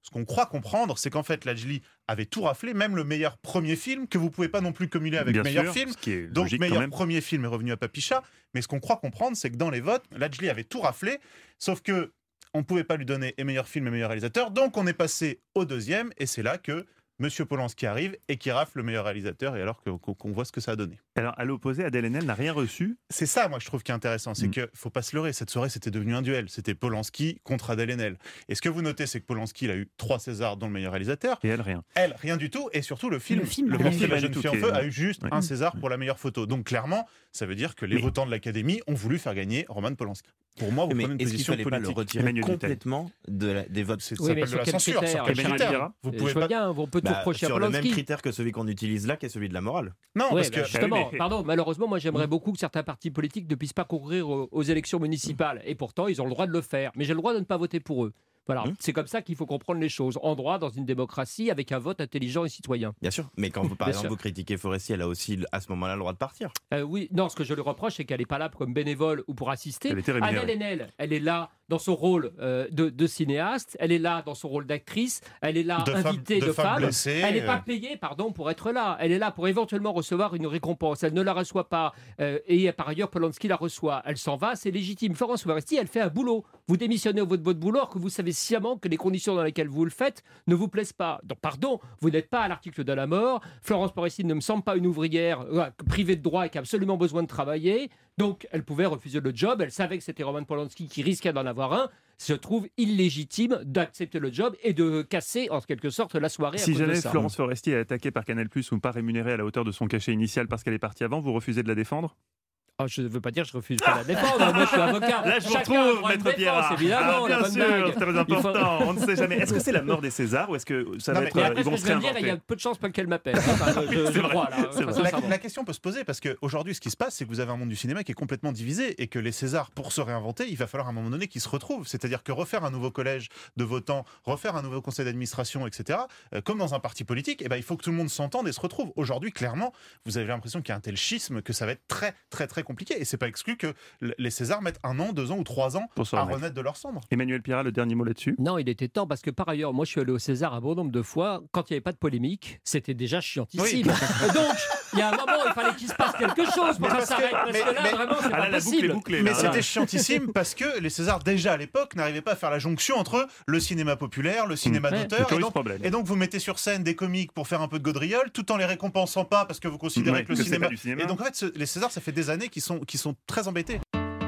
Ce qu'on croit comprendre, c'est qu'en fait, Lajli avait tout raflé, même le meilleur premier film, que vous ne pouvez pas non plus cumuler avec Bien meilleur sûr, film. ce qui est Donc, logique quand meilleur même. premier film est revenu à Papicha. Mais ce qu'on croit comprendre, c'est que dans les votes, Lajli avait tout raflé, sauf que on ne pouvait pas lui donner et meilleur film et meilleur réalisateur. Donc, on est passé au deuxième, et c'est là que Monsieur Polanski arrive et qui rafle le meilleur réalisateur, et alors que- qu'on qu'on voit ce que ça a donné. Alors, à l'opposé, Adèle Haenel n'a rien reçu. C'est ça, moi, je trouve qui est intéressant. C'est Mm. qu'il ne faut pas se leurrer. Cette soirée, c'était devenu un duel. C'était Polanski contre Adèle Haenel. Et ce que vous notez, c'est que Polanski, il a eu trois Césars, dont le meilleur réalisateur. Et elle, rien. Elle, rien du tout. Et surtout, le film, Le film, le rien portrait du de la tout. jeune fille en Qui est- feu, a eu juste Ouais. un César pour la meilleure photo. Donc, clairement, ça veut dire que les Mais- votants de l'Académie ont voulu faire gagner Roman Polanski. Pour moi, vous Mais prenez une est-ce qu'il position fallait pas le politique. retirer Emmanuel Dutel. complètement de la- des votes? C'est- Ça Oui, mais s'appelle de sur la quel censure. Sur critère quel Emmanuel critère Dira. Vous Je pouvez vois pas... bien, on peut tout Bah, reprocher à sur le même Polanski. critère que celui qu'on utilise là, qui est celui de la morale. Non, Ouais, parce bah, que... justement, mais- pardon, malheureusement, moi j'aimerais beaucoup que certains partis politiques ne puissent pas concourir aux, aux élections municipales. Et pourtant, ils ont le droit de le faire. Mais j'ai le droit de ne pas voter pour eux. Voilà, Hum. c'est comme ça qu'il faut comprendre les choses. En droit, dans une démocratie, avec un vote intelligent et citoyen. Bien sûr. Mais quand vous, par Bien exemple, sûr. vous critiquez Forestier, elle a aussi à ce moment-là le droit de partir. Euh, oui, non, ce que je lui reproche, c'est qu'elle n'est pas là comme bénévole ou pour assister. Elle était rémunérée. Adèle Haenel, elle est là dans son rôle euh, de, de cinéaste, elle est là dans son rôle d'actrice, elle est là De femme- invitée de de, femme femme. blessée, Elle n'est euh. pas payée, pardon, pour être là. Elle est là pour éventuellement recevoir une récompense. Elle ne la reçoit pas. euh, et par ailleurs, Polanski la reçoit. Elle s'en va, c'est légitime. Florence Foresti, elle fait un boulot. Vous démissionnez au votre, votre boulot alors que vous savez sciemment que les conditions dans lesquelles vous le faites ne vous plaisent pas. Donc, pardon, vous n'êtes pas à l'article de la mort. Florence Foresti ne me semble pas une ouvrière euh, privée de droit et qui a absolument besoin de travailler. Donc, elle pouvait refuser le job. Elle savait que c'était Roman Polanski qui risquait d'en avoir un. Je trouve illégitime d'accepter le job et de casser, en quelque sorte, la soirée à Si cause de jamais ça. Florence Foresti est attaquée par Canal+, ou pas rémunérée à la hauteur de son cachet initial parce qu'elle est partie avant, vous refusez de la défendre? Ah, je ne veux pas dire que je refuse pas la défendre. Moi, je suis avocat. Là, je vous Chacun retrouve, droit de Maître défense, Pierrat. évidemment, Ah, la bien bonne sûr, blague. c'est très Il faut- important. On ne sait jamais. Est-ce que c'est la mort des Césars ou est-ce que ça Non, va mais- être mais euh, Après ils ce vont que se je viens de dire, il y a réinventer? peu de chances pour qu'elle m'appelle. Enfin, je, je C'est vrai, crois, là. c'est vrai. La, sincèrement. la question peut se poser parce qu'aujourd'hui, ce qui se passe, c'est que vous avez un monde du cinéma qui est complètement divisé et que les Césars, pour se réinventer, il va falloir à un moment donné qu'ils se retrouvent. C'est-à-dire que refaire un nouveau collège de votants, refaire un nouveau conseil d'administration, et cetera, euh, comme dans un parti politique, eh ben, il faut que tout le monde s'entende et se retrouve. Aujourd'hui, clairement, vous avez l'impression qu'il y a un tel schisme que ça va être très, très, très compliqué. Et c'est pas exclu que l- les Césars mettent un an, deux ans ou trois ans Pour se à remettre. renaître de leurs cendres. Emmanuel Pierrat, le dernier mot là-dessus. Non, il était temps parce que par ailleurs, moi je suis allé au César un bon nombre de fois. Quand il n'y avait pas de polémique, c'était déjà chiantissime. Donc, il y a un moment, il fallait qu'il se passe quelque chose pour Mais que parce ça que- s'arrête. Parce mais- que là, mais- vraiment, c'est Ah là, pas la boucle est possible. bouclée, Mais là. c'était chiantissime parce que les Césars, déjà à l'époque, n'arrivaient pas à faire la jonction entre le cinéma populaire, le cinéma Mmh. Ouais, d'auteur. le Et curieux donc, problème. et donc, vous mettez sur scène des comiques pour faire un peu de gaudriole, tout en les récompensant pas parce que vous considérez Ouais, que le que c'est cinéma... pas du cinéma. Et donc, en fait, ce- les Césars, ça fait des années qu'ils sont, qu'ils sont très embêtés.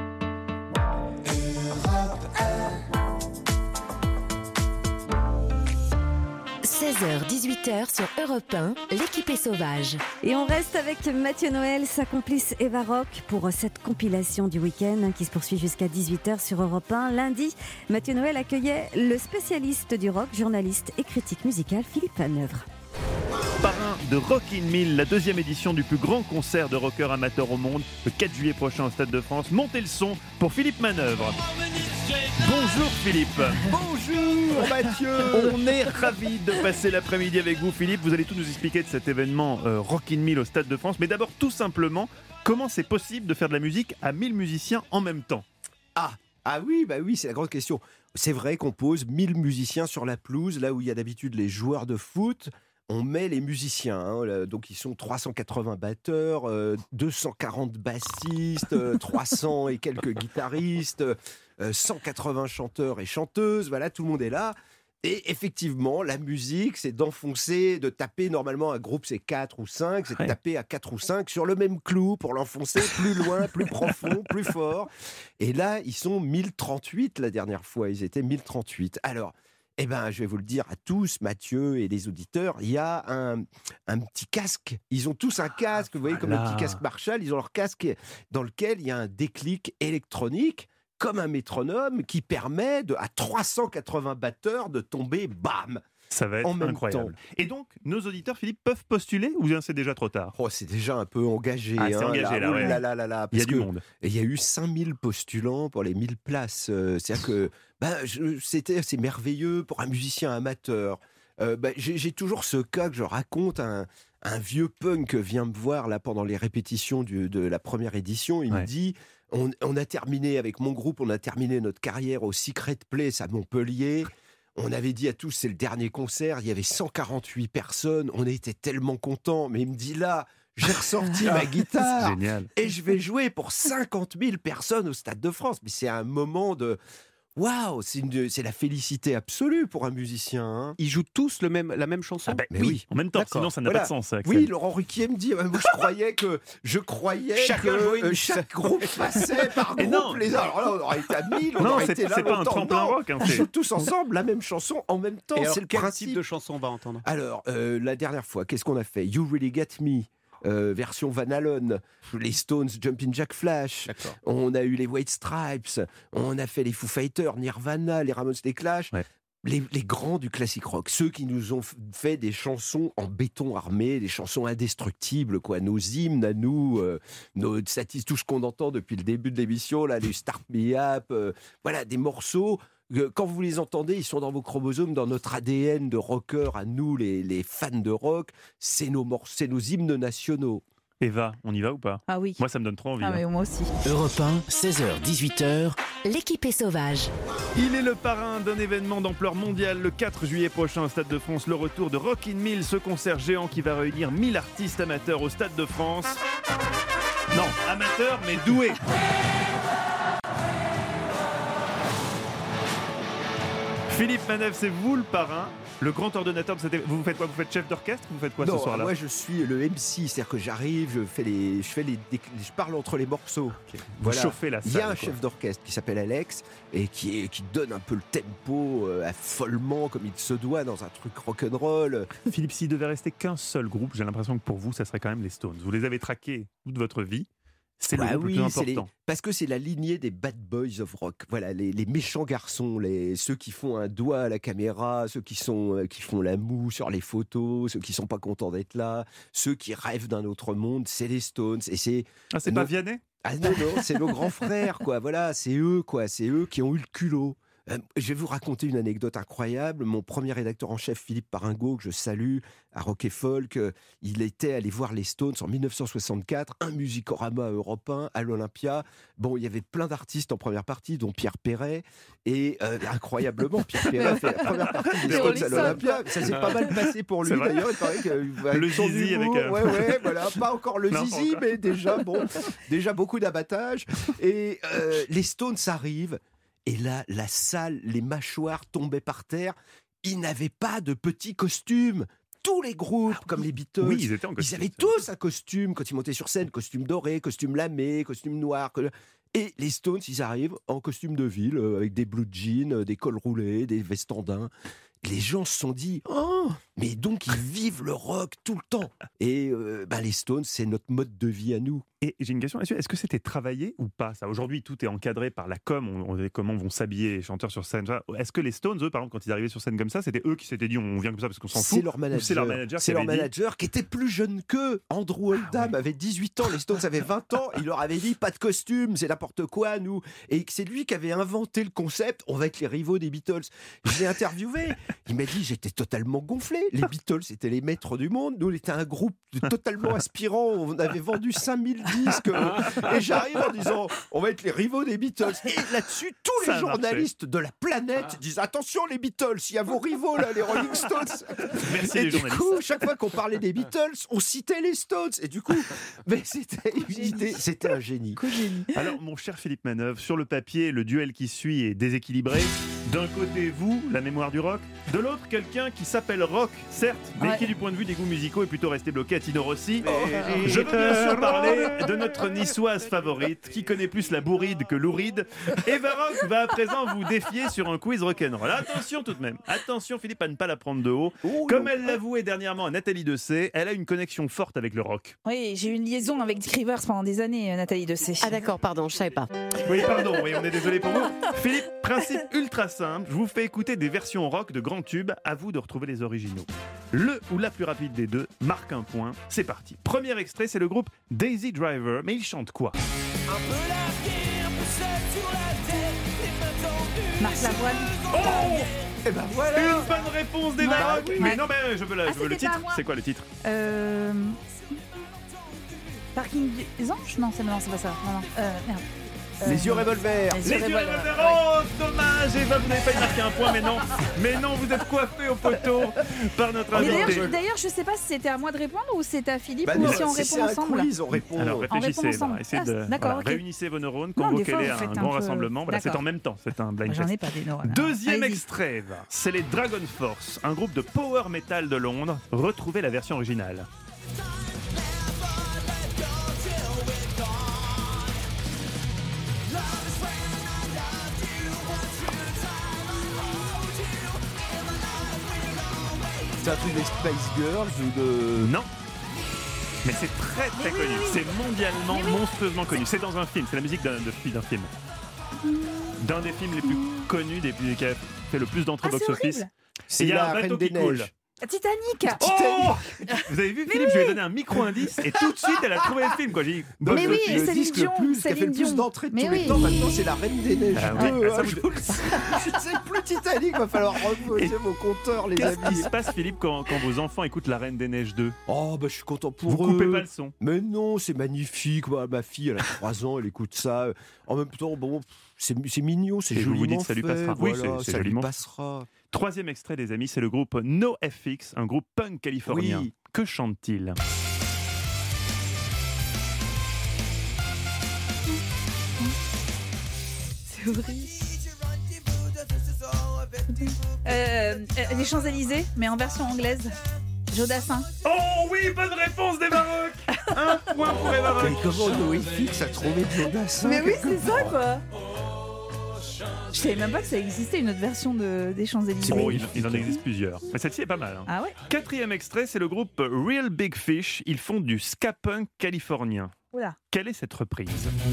seize heures dix-huit heures sur Europe un, l'équipe est sauvage. Et on reste avec Mathieu Noël, sa complice Eva Rock, pour cette compilation du week-end qui se poursuit jusqu'à dix-huit heures sur Europe un. Lundi, Mathieu Noël accueillait le spécialiste du rock, journaliste et critique musical Philippe Haneuvre. Parrain de Rock in Mille, la deuxième édition du plus grand concert de rockers amateurs au monde, le quatre juillet prochain au Stade de France. Montez le son pour Philippe Manœuvre. Bonjour Philippe. Bonjour Mathieu. On est ravis de passer l'après-midi avec vous Philippe. Vous allez tout nous expliquer de cet événement euh, Rock in Mille au Stade de France. Mais d'abord, tout simplement, comment c'est possible de faire de la musique à mille musiciens en même temps? Ah, ah oui, bah oui, c'est la grande question. C'est vrai qu'on pose mille musiciens sur la pelouse, là où il y a d'habitude les joueurs de foot. On met les musiciens, hein, là, donc ils sont trois cent quatre-vingts batteurs, euh, deux cent quarante bassistes, euh, trois cents et quelques guitaristes, euh, cent quatre-vingts chanteurs et chanteuses, voilà, tout le monde est là. Et effectivement, la musique, c'est d'enfoncer, de taper, normalement un groupe c'est quatre ou cinq, c'est de Ouais. taper à quatre ou cinq sur le même clou pour l'enfoncer plus loin, plus profond, plus fort. Et là, ils sont mille trente-huit la dernière fois, ils étaient mille trente-huit. Alors, eh ben, je vais vous le dire à tous, Mathieu et les auditeurs, il y a un, un petit casque. Ils ont tous un casque, vous voyez, comme le voilà. petit casque Marshall. Ils ont leur casque dans lequel il y a un déclic électronique, comme un métronome, qui permet de, à trois cent quatre-vingts batteurs de tomber, bam, Ça va être en même incroyable. temps. Et donc, nos auditeurs, Philippe, peuvent postuler ou bien c'est déjà trop tard? Oh, c'est déjà un peu engagé. Ah, c'est hein, engagé, là, Oh ouais. là là là là, Il y a parce du que- monde. Et il y a eu cinq mille postulants pour les mille places. Euh, C'est-à-dire que bah, je- c'était, c'est merveilleux pour un musicien amateur. Euh, bah, j'ai, j'ai toujours ce cas que je raconte. Un, un vieux punk vient me voir là pendant les répétitions du- de la première édition. Il Ouais. me dit on, on a terminé avec mon groupe, on a terminé notre carrière au Secret Place à Montpellier. On avait dit à tous, c'est le dernier concert, il y avait cent quarante-huit personnes, on était tellement contents, mais il me dit là, j'ai ressorti ma guitare Génial. et je vais jouer pour cinquante mille personnes au Stade de France. Mais c'est un moment de... Waouh, c'est, une- c'est la félicité absolue pour un musicien. hein. Ils jouent tous le même, la même chanson. Ah ben Mais oui, oui. en même temps, D'accord. sinon ça n'a Voilà. pas de sens, Axel. Oui, Laurent Ruquier me dit, euh, moi, je croyais que, je croyais Chacun que jouait une- euh, chaque groupe passait par Et groupe. non. Les uns. Alors là, on aurait été à mille, on Non, aurait c'est- été là c'est pas un longtemps. tremplin Non, rock, hein, on c'est- joue tous ensemble la même chanson en même temps. Et alors, c'est le quel principe. type de chanson on va entendre? Alors, euh, la dernière fois, qu'est-ce qu'on a fait? You Really Get Me, euh, version Van Halen, les Stones, Jumpin' Jack Flash, D'accord. on a eu les White Stripes, on a fait les Foo Fighters, Nirvana, les Ramones, les Clash. Ouais. Les, les grands du classique rock, ceux qui nous ont f- fait des chansons en béton armé, des chansons indestructibles, quoi, nos hymnes à nous, euh, nos satis, tout ce qu'on entend depuis le début de l'émission, là, les Start Me Up, euh, voilà, des morceaux. euh, Quand vous les entendez, ils sont dans vos chromosomes, dans notre A D N de rockers, à nous, les, les fans de rock. C'est nos, mor- c'est nos hymnes nationaux. Eva, on y va ou pas? Ah oui. Moi, ça me donne trop envie. Ah, hein. mais moi aussi. Europe un, seize heures dix-huit heures. L'équipée sauvage. Il est le parrain d'un événement d'ampleur mondiale le quatre juillet prochain au Stade de France, le retour de Rock in mille, ce concert géant qui va réunir mille artistes amateurs au Stade de France. Non, amateurs mais doués. Philippe Manœuvre, c'est vous le parrain, le grand ordonnateur de cet événement. Vous faites quoi? Vous faites chef d'orchestre? Vous faites quoi Non, ce soir-là? moi je suis le M C, c'est-à-dire que j'arrive, je fais les, je fais les, déc- je parle entre les morceaux. Vous chauffez la Il y a salle, un quoi. chef d'orchestre qui s'appelle Alex et qui, est, qui donne un peu le tempo euh, affolement comme il se doit dans un truc rock'n'roll. Philippe, s'il devait rester qu'un seul groupe, j'ai l'impression que pour vous, ça serait quand même les Stones. Vous les avez traqués toute votre vie. C'est le Bah groupe oui, le plus c'est les- important. parce que c'est la lignée des bad boys of rock. Voilà, les, les méchants garçons, les, ceux qui font un doigt à la caméra, ceux qui, sont, euh, qui font la moue sur les photos, ceux qui sont pas contents d'être là, ceux qui rêvent d'un autre monde, c'est les Stones. Et c'est Ah, c'est pas Vianney? Ah non, non, c'est nos grands frères, quoi. Voilà, c'est eux, quoi. C'est eux qui ont eu le culot. Euh, je vais vous raconter une anecdote incroyable. Mon premier rédacteur en chef, Philippe Paringot, que je salue, à Rock et Folk, euh, il était allé voir les Stones en dix-neuf cent soixante-quatre, un musicorama européen à l'Olympia. Bon, il y avait plein d'artistes en première partie, dont Pierre Perret. Et euh, incroyablement, Pierre Perret a fait la première partie des C'est Stones à Rolling l'Olympia. Stone, Ça s'est quoi. pas mal passé pour lui, C'est vrai. d'ailleurs. Il paraît que, euh, avec Le son zizi humour, avec, euh, ouais, ouais, voilà, pas encore le Non, zizi, encore. mais déjà, bon, déjà beaucoup d'abattage. Et euh, les Stones arrivent. Et là, la salle, les mâchoires tombaient par terre. Ils n'avaient pas de petits costumes. Tous les groupes, comme les Beatles, Oui, ils étaient en costume, avaient tous un costume quand ils montaient sur scène. Costume doré, costume lamé, costume noir. que- Et les Stones, ils arrivent en costume de ville, euh, avec des blue jeans, euh, des cols roulés, des vestandins. Les gens se sont dit, oh, mais donc ils vivent le rock tout le temps. Et euh, bah, les Stones, c'est notre mode de vie à nous. Et j'ai une question, est-ce que c'était travaillé ou pas ça? Aujourd'hui, tout est encadré par la com, on, on- comment vont s'habiller les chanteurs sur scène. Est-ce que les Stones, eux, par exemple, quand ils arrivaient sur scène comme ça, c'était eux qui s'étaient dit on vient comme ça parce qu'on s'en fout? C'est leur Ou manager. c'est leur manager, C'est qui leur avait dit- manager qui était plus jeune qu'eux. Andrew Oldham avait dix-huit ans, les Stones avaient vingt ans. Il leur avait dit pas de costume, c'est n'importe quoi, nous. Et c'est lui qui avait inventé le concept. On va être les rivaux des Beatles. Je l'ai interviewé. Il m'a dit j'étais totalement gonflé. Les Beatles étaient les maîtres du monde. Nous, on était un groupe totalement aspirant. On avait vendu cinq mille disques. Et j'arrive en disant on va être les rivaux des Beatles. Et là-dessus, tous Ça les a marché. journalistes de la planète disent attention les Beatles, il y a vos rivaux là, les Rolling Stones. Merci et les du journalistes. coup, chaque fois qu'on parlait des Beatles, on citait les Stones. Et du coup, mais c'était une idée, c'était un génie. Alors, mon cher Philippe Manœuvre, sur le papier, le duel qui suit est déséquilibré. D'un côté, vous, la mémoire du rock. De l'autre, quelqu'un qui s'appelle rock, certes, mais Ouais. qui, du point de vue des goûts musicaux, est plutôt resté bloqué à Tino Rossi. Oh, Je veux bien sûr parler de notre niçoise favorite, qui connaît plus la bourride que l'ouride. Eva Rock va à présent vous défier sur un quiz rock'n'roll. Attention tout de même, attention Philippe à ne pas la prendre de haut. Comme elle l'avouait dernièrement à Nathalie Dessay, elle a une connexion forte avec le rock. Oui, j'ai eu une liaison avec Dick Rivers pendant des années, euh, Nathalie Dessay. Ah d'accord, pardon, je savais pas. Oui, pardon, oui, on est désolé pour vous. Philippe, principe ultra simple, je vous fais écouter des versions rock de grands tubes, à vous de retrouver les originaux. Le ou la plus rapide des deux marque un point, c'est parti. Premier extrait, c'est le groupe Daisy Driver, mais il chante quoi? Marc Lavoine. Oh Et ben voilà. Une bonne réponse d'Eva Ouais, Rock. oui. Mais Ouais. non, mais je veux, la- Ah, je veux le c'était pas titre. à moi. C'est quoi le titre? Euh... Parking des anges? Non, c'est non, c'est pas ça. Non, non. Euh, merde. Les yeux revolver. Les yeux revolver. Oh, dommage, Eva, vous n'avez pas marqué un point, mais non. Mais non, vous êtes coiffé au poteau par notre Mais d'ailleurs, invité. je- d'ailleurs, je sais pas si c'était à moi de répondre ou c'est à Philippe Bah, ou non, si on si répond c'est un ensemble. quiz, on répond. Alors On réfléchissez, répond ensemble. voilà, essayez Ah, de d'accord, voilà, ok. réunissez vos neurones, Non, des fois, convoquez-les vous à un faites un grand peu- rassemblement. Voilà, c'est D'accord. en même temps, c'est un blind J'en test. ai pas des neurones. Deuxième Allez-y. extrait, Eva. C'est les Dragon Force, un groupe de power metal de Londres. Retrouvez la version originale. C'est un truc des Spice Girls ou de. Non. Mais c'est très très connu. C'est mondialement, monstrueusement connu. C'est dans un film. C'est la musique d'un de- d'un film. D'un des films les plus connus, des plus, qui a fait le plus d'entrées Ah, c'est box-office. horrible. C'est Il y a la un bateau Reine des qui coule. Neiges. Titanic. Oh Vous avez vu, Philippe, je lui ai donné un micro-indice et tout de suite, elle a trouvé le film. Quoi. J'ai dit, Donc, Mais le, oui, le Céline disque Dion, le plus, qui a fait le Céline plus Dion. d'entrées de Mais tous les oui. temps, maintenant c'est la Reine des Neiges. Ah ouais, deux, ah, ça, hein, vous- je vous le sais. C'est plus Titanic, va falloir reposer vos compteurs, les Qu'est-ce qui amis. se passe, Philippe, quand, quand vos enfants écoutent La Reine des Neiges deux? Oh, bah je suis content pour Vous eux. coupez pas le son. Mais non, c'est magnifique. Moi, ma fille, elle a trois ans, elle écoute ça. En même temps, bon, c'est c'est mignon, c'est Et vous joliment vous dites, ça lui fait, passera. Oui, voilà, c'est- c'est ça lui joliment. passera. Troisième extrait, les amis, c'est le groupe NoFX, un groupe punk californien. Oui. Que chante-t-il? C'est horrible. Euh, euh, les Champs-Élysées, mais en version anglaise. Jodassin. Oh oui, bonne réponse des Maroc. Un point pour Eva Rock. Mais comment NoFX a trouvé Jodassin? Mais oui, c'est ça quoi. Je savais même pas que ça existait une autre version de, des Champs-Élysées. Oh, il, il en existe plusieurs. Mais celle-ci est pas mal. hein. Ah ouais. Quatrième extrait, c'est le groupe Real Big Fish. Ils font du ska punk californien. Oula. Quelle est cette reprise?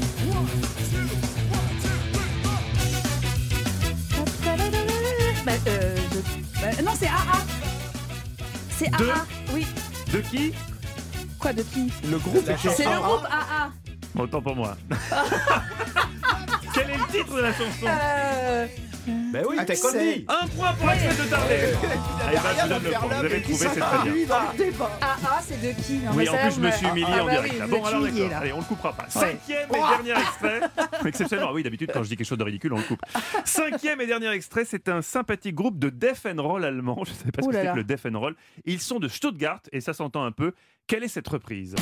Bah, euh, je- bah, non, c'est A A. C'est De- A A. Oui. De qui? Quoi, de qui? Le groupe C'est le groupe A A. Autant pour moi. Quel est le titre de la chanson? Euh... Ben oui, t'as Axel. connu. Un point pour Axel de Tardé. Allez, bah, je vous donne le point. Vous avez trouvé, c'est très bien. A A, c'est de qui? Non, Oui, mais en ça, plus, je me vous- suis humilié Ah, en bah direct. oui, là. vous Bon, êtes alors humilié, d'accord. là. Allez, on le coupera pas. Ouais. Cinquième et dernier extrait. Exceptionnellement. Oui, d'habitude, quand je dis quelque chose de ridicule, on le coupe. Cinquième et dernier extrait, c'est un sympathique groupe de death and roll allemand. Je ne savais pas ce Ouh que là c'est là. que le death and roll. Ils sont de Stuttgart et ça s'entend un peu. Quelle est cette reprise?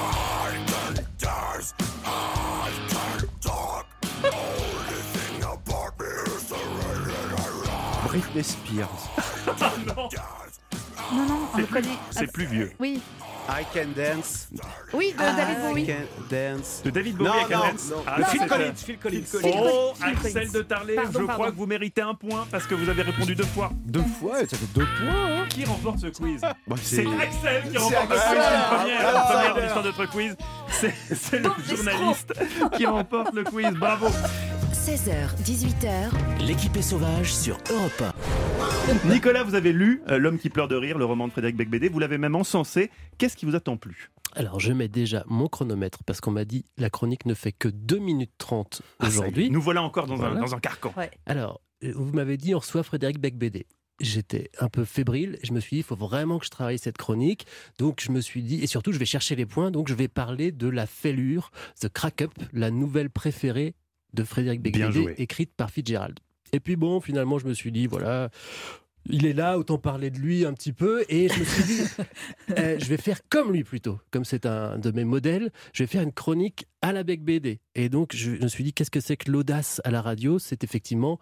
Britney Spears. Non, Non, non, on c'est le plus, connaît. c'est plus vieux. Oui. I Can Dance. Oui, de David Bowie. I Can Dance. De David Bowie Non, à Can non, Dance. non. Ah, Le c'est Phil ça. Collins, Phil Collins. Oh, Phil Collins. Axel de Tarlet, Pardon, je pardon. crois que vous méritez un point parce que vous avez répondu deux fois. Deux fois, ça fait deux points. Hein. Qui remporte ce quiz? Bah, C'est Axel qui C'est remporte le Axel. quiz. C'est une Ah, première, ah, la ah, première ah, de l'histoire de notre quiz. C'est c'est le journaliste qui remporte le quiz. Bravo. seize heures, dix-huit heures, L'équipée sauvage sur Europe un. Nicolas, vous avez lu euh, L'homme qui pleure de rire, le roman de Frédéric Becbédé. Vous l'avez même encensé. Qu'est-ce qui vous a tant plu? Alors, je mets déjà mon chronomètre parce qu'on m'a dit la chronique ne fait que deux minutes trente Ah, ça y est, aujourd'hui. nous voilà encore dans, Voilà. un, dans un carcan. Ouais. Alors, euh, vous m'avez dit on reçoit Frédéric Becbédé. J'étais un peu fébrile. Je me suis dit, il faut vraiment que je travaille cette chronique. Donc, je me suis dit, et surtout, je vais chercher les points. Donc, je vais parler de La Fêlure, The Crack-Up, la nouvelle préférée de Frédéric Bien Becbédé, joué. écrite par Fitzgerald. Et puis, bon, finalement, je me suis dit, voilà. Il est là, autant parler de lui un petit peu. Et je me suis dit, euh, je vais faire comme lui plutôt. Comme c'est un de mes modèles, je vais faire une chronique à la Becbédé. Et donc, je me suis dit, qu'est-ce que c'est que l'audace à la radio? C'est effectivement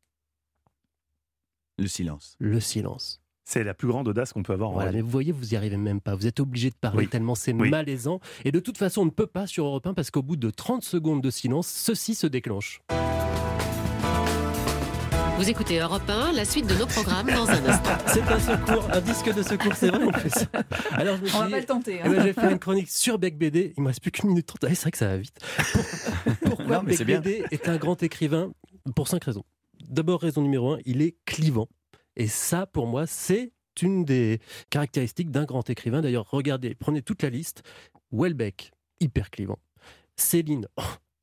Le silence. le silence. C'est la plus grande audace qu'on peut avoir en Voilà, radio. mais vous voyez, vous n'y arrivez même pas. Vous êtes obligé de parler Oui. tellement c'est Oui. malaisant. Et de toute façon, on ne peut pas sur Europe un parce qu'au bout de trente secondes de silence, ceci se déclenche. Vous écoutez Europe un, la suite de nos programmes dans un instant. C'est un secours, un disque de secours, c'est vrai, on fait ça. Alors, je me suis On va dit, pas le tenter. eh hein. ben, je vais faire une chronique sur Becbédé. Il me reste plus qu'une minute trente. Ah, c'est vrai que ça va vite. Pour- Pourquoi Non, mais c'est bien. Becbédé est un grand écrivain? Pour cinq raisons. D'abord, raison numéro un, il est clivant. Et ça, pour moi, c'est une des caractéristiques d'un grand écrivain. D'ailleurs, regardez, prenez toute la liste. Houellebecq, hyper clivant. Céline, oh,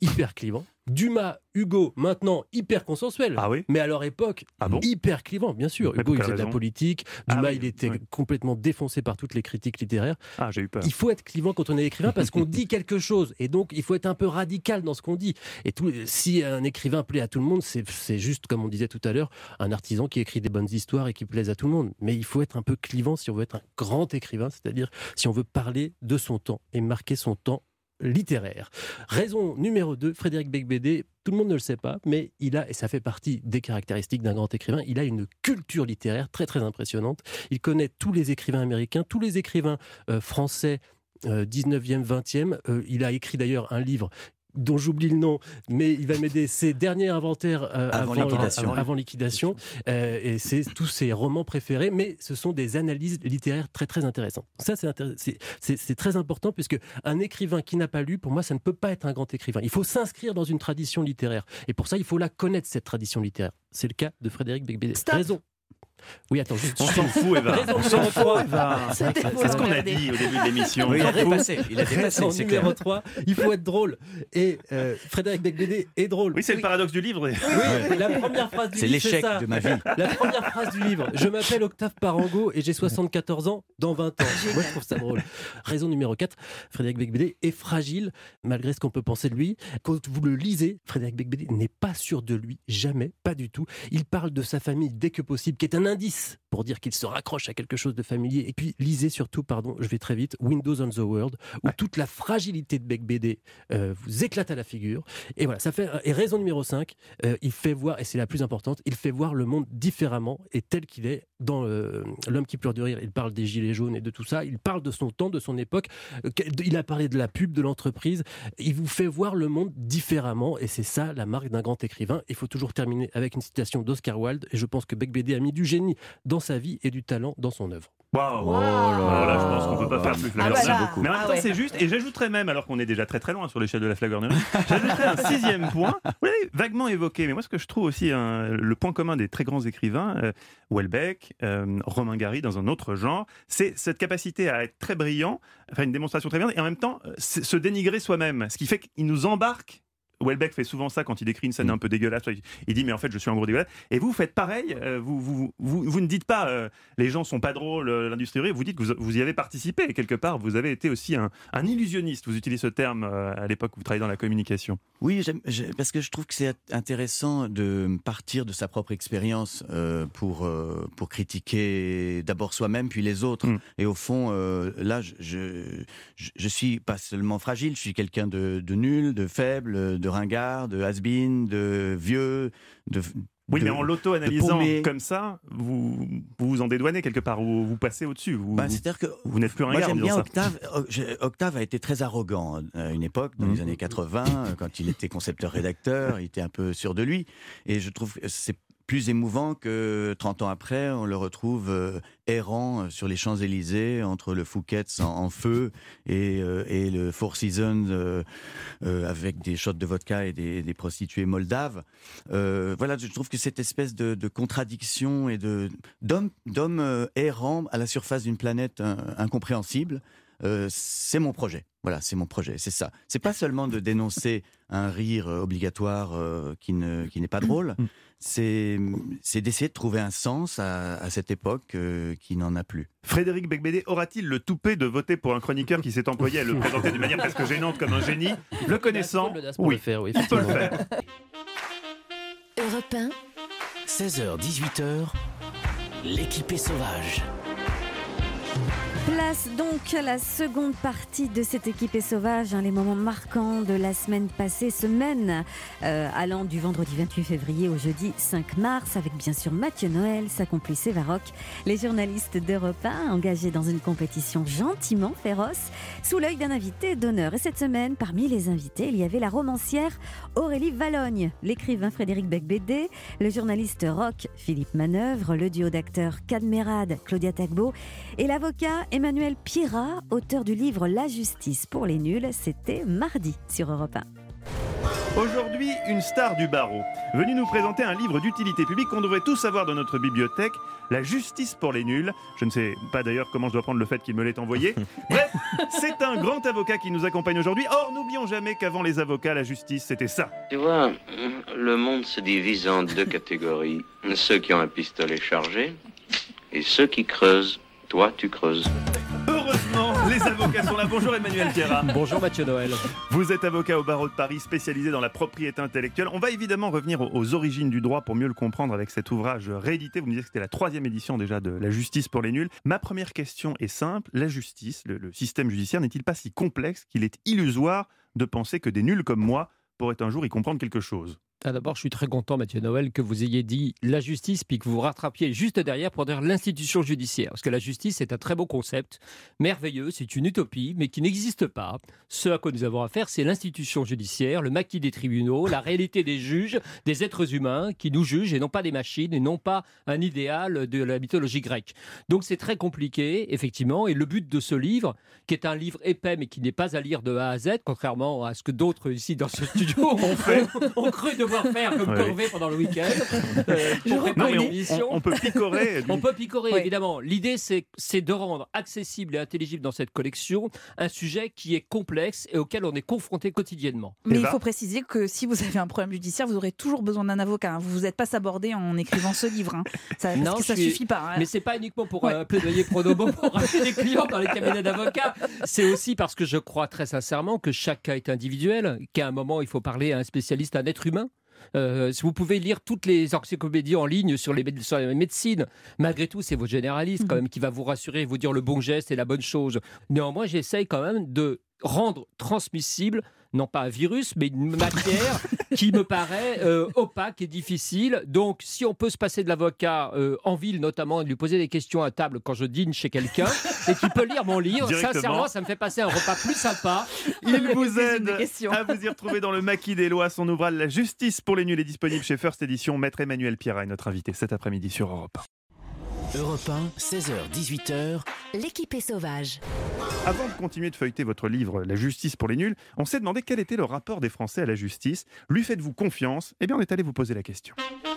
hyper clivant. Dumas, Hugo, maintenant hyper consensuel. Ah oui. Mais à leur époque, Ah bon hyper clivant, bien sûr. Mais Hugo, pour il quelle faisait de la raison politique. Ah Dumas, oui, il était oui. complètement défoncé par toutes les critiques littéraires. Ah, j'ai eu peur. Il faut être clivant quand on est écrivain parce qu'on dit quelque chose. Et donc, il faut être un peu radical dans ce qu'on dit. Et tout, si un écrivain plaît à tout le monde, c'est, c'est juste, comme on disait tout à l'heure, un artisan qui écrit des bonnes histoires et qui plaise à tout le monde. Mais il faut être un peu clivant si on veut être un grand écrivain, c'est-à-dire si on veut parler de son temps et marquer son temps littéraire. Raison numéro deux, Frédéric Beigbeder, tout le monde ne le sait pas, mais il a, et ça fait partie des caractéristiques d'un grand écrivain, il a une culture littéraire très très impressionnante. Il connaît tous les écrivains américains, tous les écrivains euh, français euh, dix-neuvième, vingtième. Euh, il a écrit d'ailleurs un livre dont j'oublie le nom, mais il va m'aider. Ses derniers inventaires euh, avant, avant liquidation, avant, avant liquidation, euh, et c'est tous ses romans préférés, mais ce sont des analyses littéraires très très intéressantes. Ça, c'est, intér- c'est, c'est, c'est très important, puisque un écrivain qui n'a pas lu, pour moi, ça ne peut pas être un grand écrivain. Il faut s'inscrire dans une tradition littéraire, et pour ça, il faut la connaître, cette tradition littéraire. C'est le cas de Frédéric Beigbeder. Raison. Oui, attends, juste. On s'en fout, Eva. Raison On s'en numéro fout, trois. Eva. C'est vrai que C'est ce qu'on a dit au début de l'émission. Oui, il a On s'en fout. dépassé. Il a dépassé, Raison c'est numéro clair. trois, il faut être drôle. Et euh, Frédéric Beigbeder est drôle. Oui, c'est le paradoxe du livre. Oui, la première phrase du C'est livre, l'échec ça. de ma vie. La première phrase du livre. Je m'appelle Octave Parango et j'ai soixante-quatorze ans dans vingt ans. Moi, je trouve ça drôle. Raison numéro quatre, Frédéric Beigbeder est fragile, malgré ce qu'on peut penser de lui. Quand vous le lisez, Frédéric Beigbeder n'est pas sûr de lui, jamais, pas du tout. Il parle de sa famille dès que possible, qui est un indice pour dire qu'il se raccroche à quelque chose de familier. Et puis, lisez surtout, pardon, je vais très vite, Windows on the World, où toute la fragilité de Beigbeder euh, vous éclate à la figure. Et voilà, ça fait. Et raison numéro cinq, euh, il fait voir, et c'est la plus importante, il fait voir le monde différemment et tel qu'il est dans euh, L'homme qui pleure de rire. Il parle des gilets jaunes et de tout ça. Il parle de son temps, de son époque. Euh, il a parlé de la pub, de l'entreprise. Il vous fait voir le monde différemment, et c'est ça la marque d'un grand écrivain. Il faut toujours terminer avec une citation d'Oscar Wilde, et je pense que Beigbeder a mis du génie dans sa vie et du talent dans son œuvre. Waouh! Wow. Alors là, je pense qu'on peut pas faire plus Ah flagrant. bah là. Mais en même Ah temps, ouais. c'est juste. Et j'ajouterais même, alors qu'on est déjà très très loin sur l'échelle de la flagornerie, j'ajouterais un sixième point. Vous l'avez vaguement évoqué, mais moi, ce que je trouve aussi hein, le point commun des très grands écrivains, euh, Houellebecq, euh, Romain Gary, dans un autre genre, c'est cette capacité à être très brillant, faire une démonstration très brillante, et en même temps euh, se dénigrer soi-même. Ce qui fait qu'il nous embarque. Houellebecq fait souvent ça quand il décrit une scène un peu dégueulasse. Il dit mais en fait je suis un gros dégueulasse. Et vous faites pareil. euh, Vous, vous, vous, vous ne dites pas euh, les gens sont pas drôles, euh, l'industrie est vraie. Vous dites que vous, vous y avez participé et quelque part vous avez été aussi un, un illusionniste. Vous utilisez ce terme euh, à l'époque où vous travaillez dans la communication. Oui, j'aime- j'ai- parce que je trouve que c'est intéressant de partir de sa propre expérience euh, pour, euh, pour critiquer d'abord soi-même puis les autres. Mm. Et au fond, euh, là, je, je, je- je suis pas seulement fragile, je suis quelqu'un de, de nul, de faible, de ringard, de has-been, de vieux, de... Oui, de- mais en de l'auto-analysant paumé. comme ça, vous, vous vous en dédouanez quelque part, ou vous passez au-dessus. Vous, Bah, c'est-à-dire que vous n'êtes plus un moi gars en j'aime disant bien ça. Octave. O- j'ai- Octave a été très arrogant à une époque, dans Mhm. les années quatre-vingts, euh, quand il était concepteur-rédacteur, il était un peu sûr de lui. Et je trouve que c'est plus émouvant que trente ans après, on le retrouve euh, errant sur les Champs-Élysées, entre le Fouquet's en, en feu et, euh, et le Four Seasons euh, euh, avec des shots de vodka et des, des prostituées moldaves. Euh, voilà, je trouve que cette espèce de, de contradiction et de d'homme d'homme euh, errant à la surface d'une planète euh, incompréhensible, euh, c'est mon projet. Voilà, c'est mon projet, c'est ça. C'est pas seulement de dénoncer un rire euh, obligatoire euh, qui ne qui n'est pas drôle. C'est c'est d'essayer de trouver un sens à, à cette époque euh, qui n'en a plus. Frédéric Beigbeder aura-t-il le toupet de voter pour un chroniqueur qui s'est employé à le présenter d'une manière presque gênante comme un génie? Le connaissant, pour oui, le faire, oui, il peut le effectivement. faire. Europe un, seize heures dix-huit heures, l'équipée sauvage. Place donc à la seconde partie de cette équipée sauvage, hein, les moments marquants de la semaine passée, semaine euh, allant du vendredi vingt-huit février au jeudi cinq mars, avec bien sûr Mathieu Noël, sa complice Eva Rock, les journalistes d'Europe un engagés dans une compétition gentiment féroce, sous l'œil d'un invité d'honneur. Et cette semaine, parmi les invités, il y avait la romancière Aurélie Valogne, l'écrivain Frédéric Beigbeder, le journaliste rock Philippe Manœuvre, le duo d'acteurs Cadmerade, Claudia Tagbo et l'avocat Emmanuel Pira, auteur du livre La justice pour les nuls. C'était mardi sur Europe un. Aujourd'hui, une star du barreau, venue nous présenter un livre d'utilité publique qu'on devrait tous avoir dans notre bibliothèque, La justice pour les nuls. Je ne sais pas d'ailleurs comment je dois prendre le fait qu'il me l'ait envoyé. Bref, c'est un grand avocat qui nous accompagne aujourd'hui. Or, n'oublions jamais qu'avant les avocats, la justice, c'était ça. Tu vois, le monde se divise en deux catégories. Ceux qui ont un pistolet chargé et ceux qui creusent. Toi, tu creuses. Heureusement, les avocats sont là. Bonjour Emmanuel Pierrat. Bonjour Mathieu Noël. Vous êtes avocat au barreau de Paris, spécialisé dans la propriété intellectuelle. On va évidemment revenir aux, aux origines du droit pour mieux le comprendre avec cet ouvrage réédité. Vous me disiez que c'était la troisième édition déjà de La justice pour les nuls. Ma première question est simple. La justice, le, le système judiciaire, n'est-il pas si complexe qu'il est illusoire de penser que des nuls comme moi pourraient un jour y comprendre quelque chose ? Ah, d'abord, je suis très content, Mathieu Noël, que vous ayez dit la justice, puis que vous vous rattrapiez juste derrière pour dire l'institution judiciaire. Parce que la justice, c'est un très beau concept, merveilleux, c'est une utopie, mais qui n'existe pas. Ce à quoi nous avons affaire, c'est l'institution judiciaire, le maquis des tribunaux, la réalité des juges, des êtres humains qui nous jugent, et non pas des machines, et non pas un idéal de la mythologie grecque. Donc c'est très compliqué, effectivement, et le but de ce livre, qui est un livre épais, mais qui n'est pas à lire de A à Z, contrairement à ce que d'autres ici dans ce studio ont fait, ont cru devoir faire comme Ouais. Corvée pendant le week-end. Euh, pour Non, préparer mais on- l'émission. on- on peut picorer. On peut picorer, Ouais. évidemment. L'idée, c'est, c'est de rendre accessible et intelligible dans cette collection un sujet qui est complexe et auquel on est confronté quotidiennement. Mais il faut préciser que si vous avez un problème judiciaire, vous aurez toujours besoin d'un avocat. hein. Vous vous êtes pas sabordé en écrivant ce livre. hein. Ça, parce Non, que ça je suis- suffit pas. hein. Mais c'est pas uniquement pour euh, plaidoyer pro bono pour racheter des clients dans les cabinets d'avocats. C'est aussi parce que je crois très sincèrement que chaque cas est individuel, qu'à un moment il faut parler à un spécialiste, à un être humain. Euh, si vous pouvez lire toutes les encyclopédies en ligne sur les, sur les médecines, malgré tout, c'est votre généraliste quand même qui va vous rassurer, vous dire le bon geste et la bonne chose. Néanmoins, j'essaye quand même de rendre transmissible, non pas un virus, mais une matière qui me paraît euh, opaque et difficile. Donc, si on peut se passer de l'avocat euh, en ville, notamment, et de lui poser des questions à table quand je dîne chez quelqu'un, et qui peut lire mon livre, Directement. sincèrement, ça me fait passer un repas plus sympa. Il Avec vous des aide questions. à vous y retrouver dans le maquis des lois. Son ouvrage La justice pour les nuls est disponible chez First Edition. Maître Emmanuel Pierrat est notre invité cet après-midi sur Europe un. Europe un, seize heures dix-huit heures. L'équipe est sauvage. Avant de continuer de feuilleter votre livre La justice pour les nuls, on s'est demandé quel était le rapport des Français à la justice. Lui faites-vous confiance ? Eh bien, on est allé vous poser la question.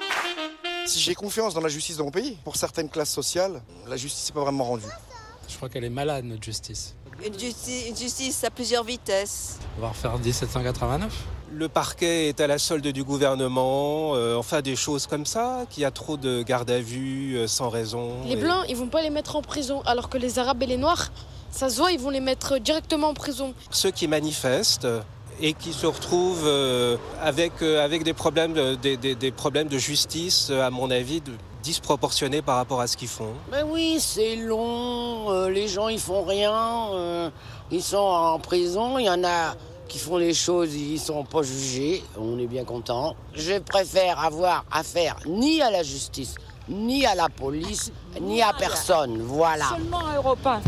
Si j'ai confiance dans la justice de mon pays, pour certaines classes sociales, la justice n'est pas vraiment rendue. Je crois qu'elle est malade, notre justice. Une justice, une justice à plusieurs vitesses. On va refaire dix-sept cent quatre-vingt-neuf. Le parquet est à la solde du gouvernement, euh, enfin des choses comme ça, qu'il y a trop de garde à vue euh, sans raison. Les et- Blancs, ils vont pas les mettre en prison, alors que les Arabes et les Noirs, ça se voit, ils vont les mettre directement en prison. Ceux qui manifestent euh, et qui se retrouvent euh, avec, euh, avec des, problèmes de, des, des- des problèmes de justice, euh, à mon avis, de- disproportionnés par rapport à ce qu'ils font. Ben oui, c'est long, euh, les gens ils font rien, euh, ils sont en prison, il y en a qui font les choses, ils sont pas jugés, on est bien content. Je préfère avoir affaire ni à la justice, ni à la police, ni à personne, voilà. Seulement à Europe un.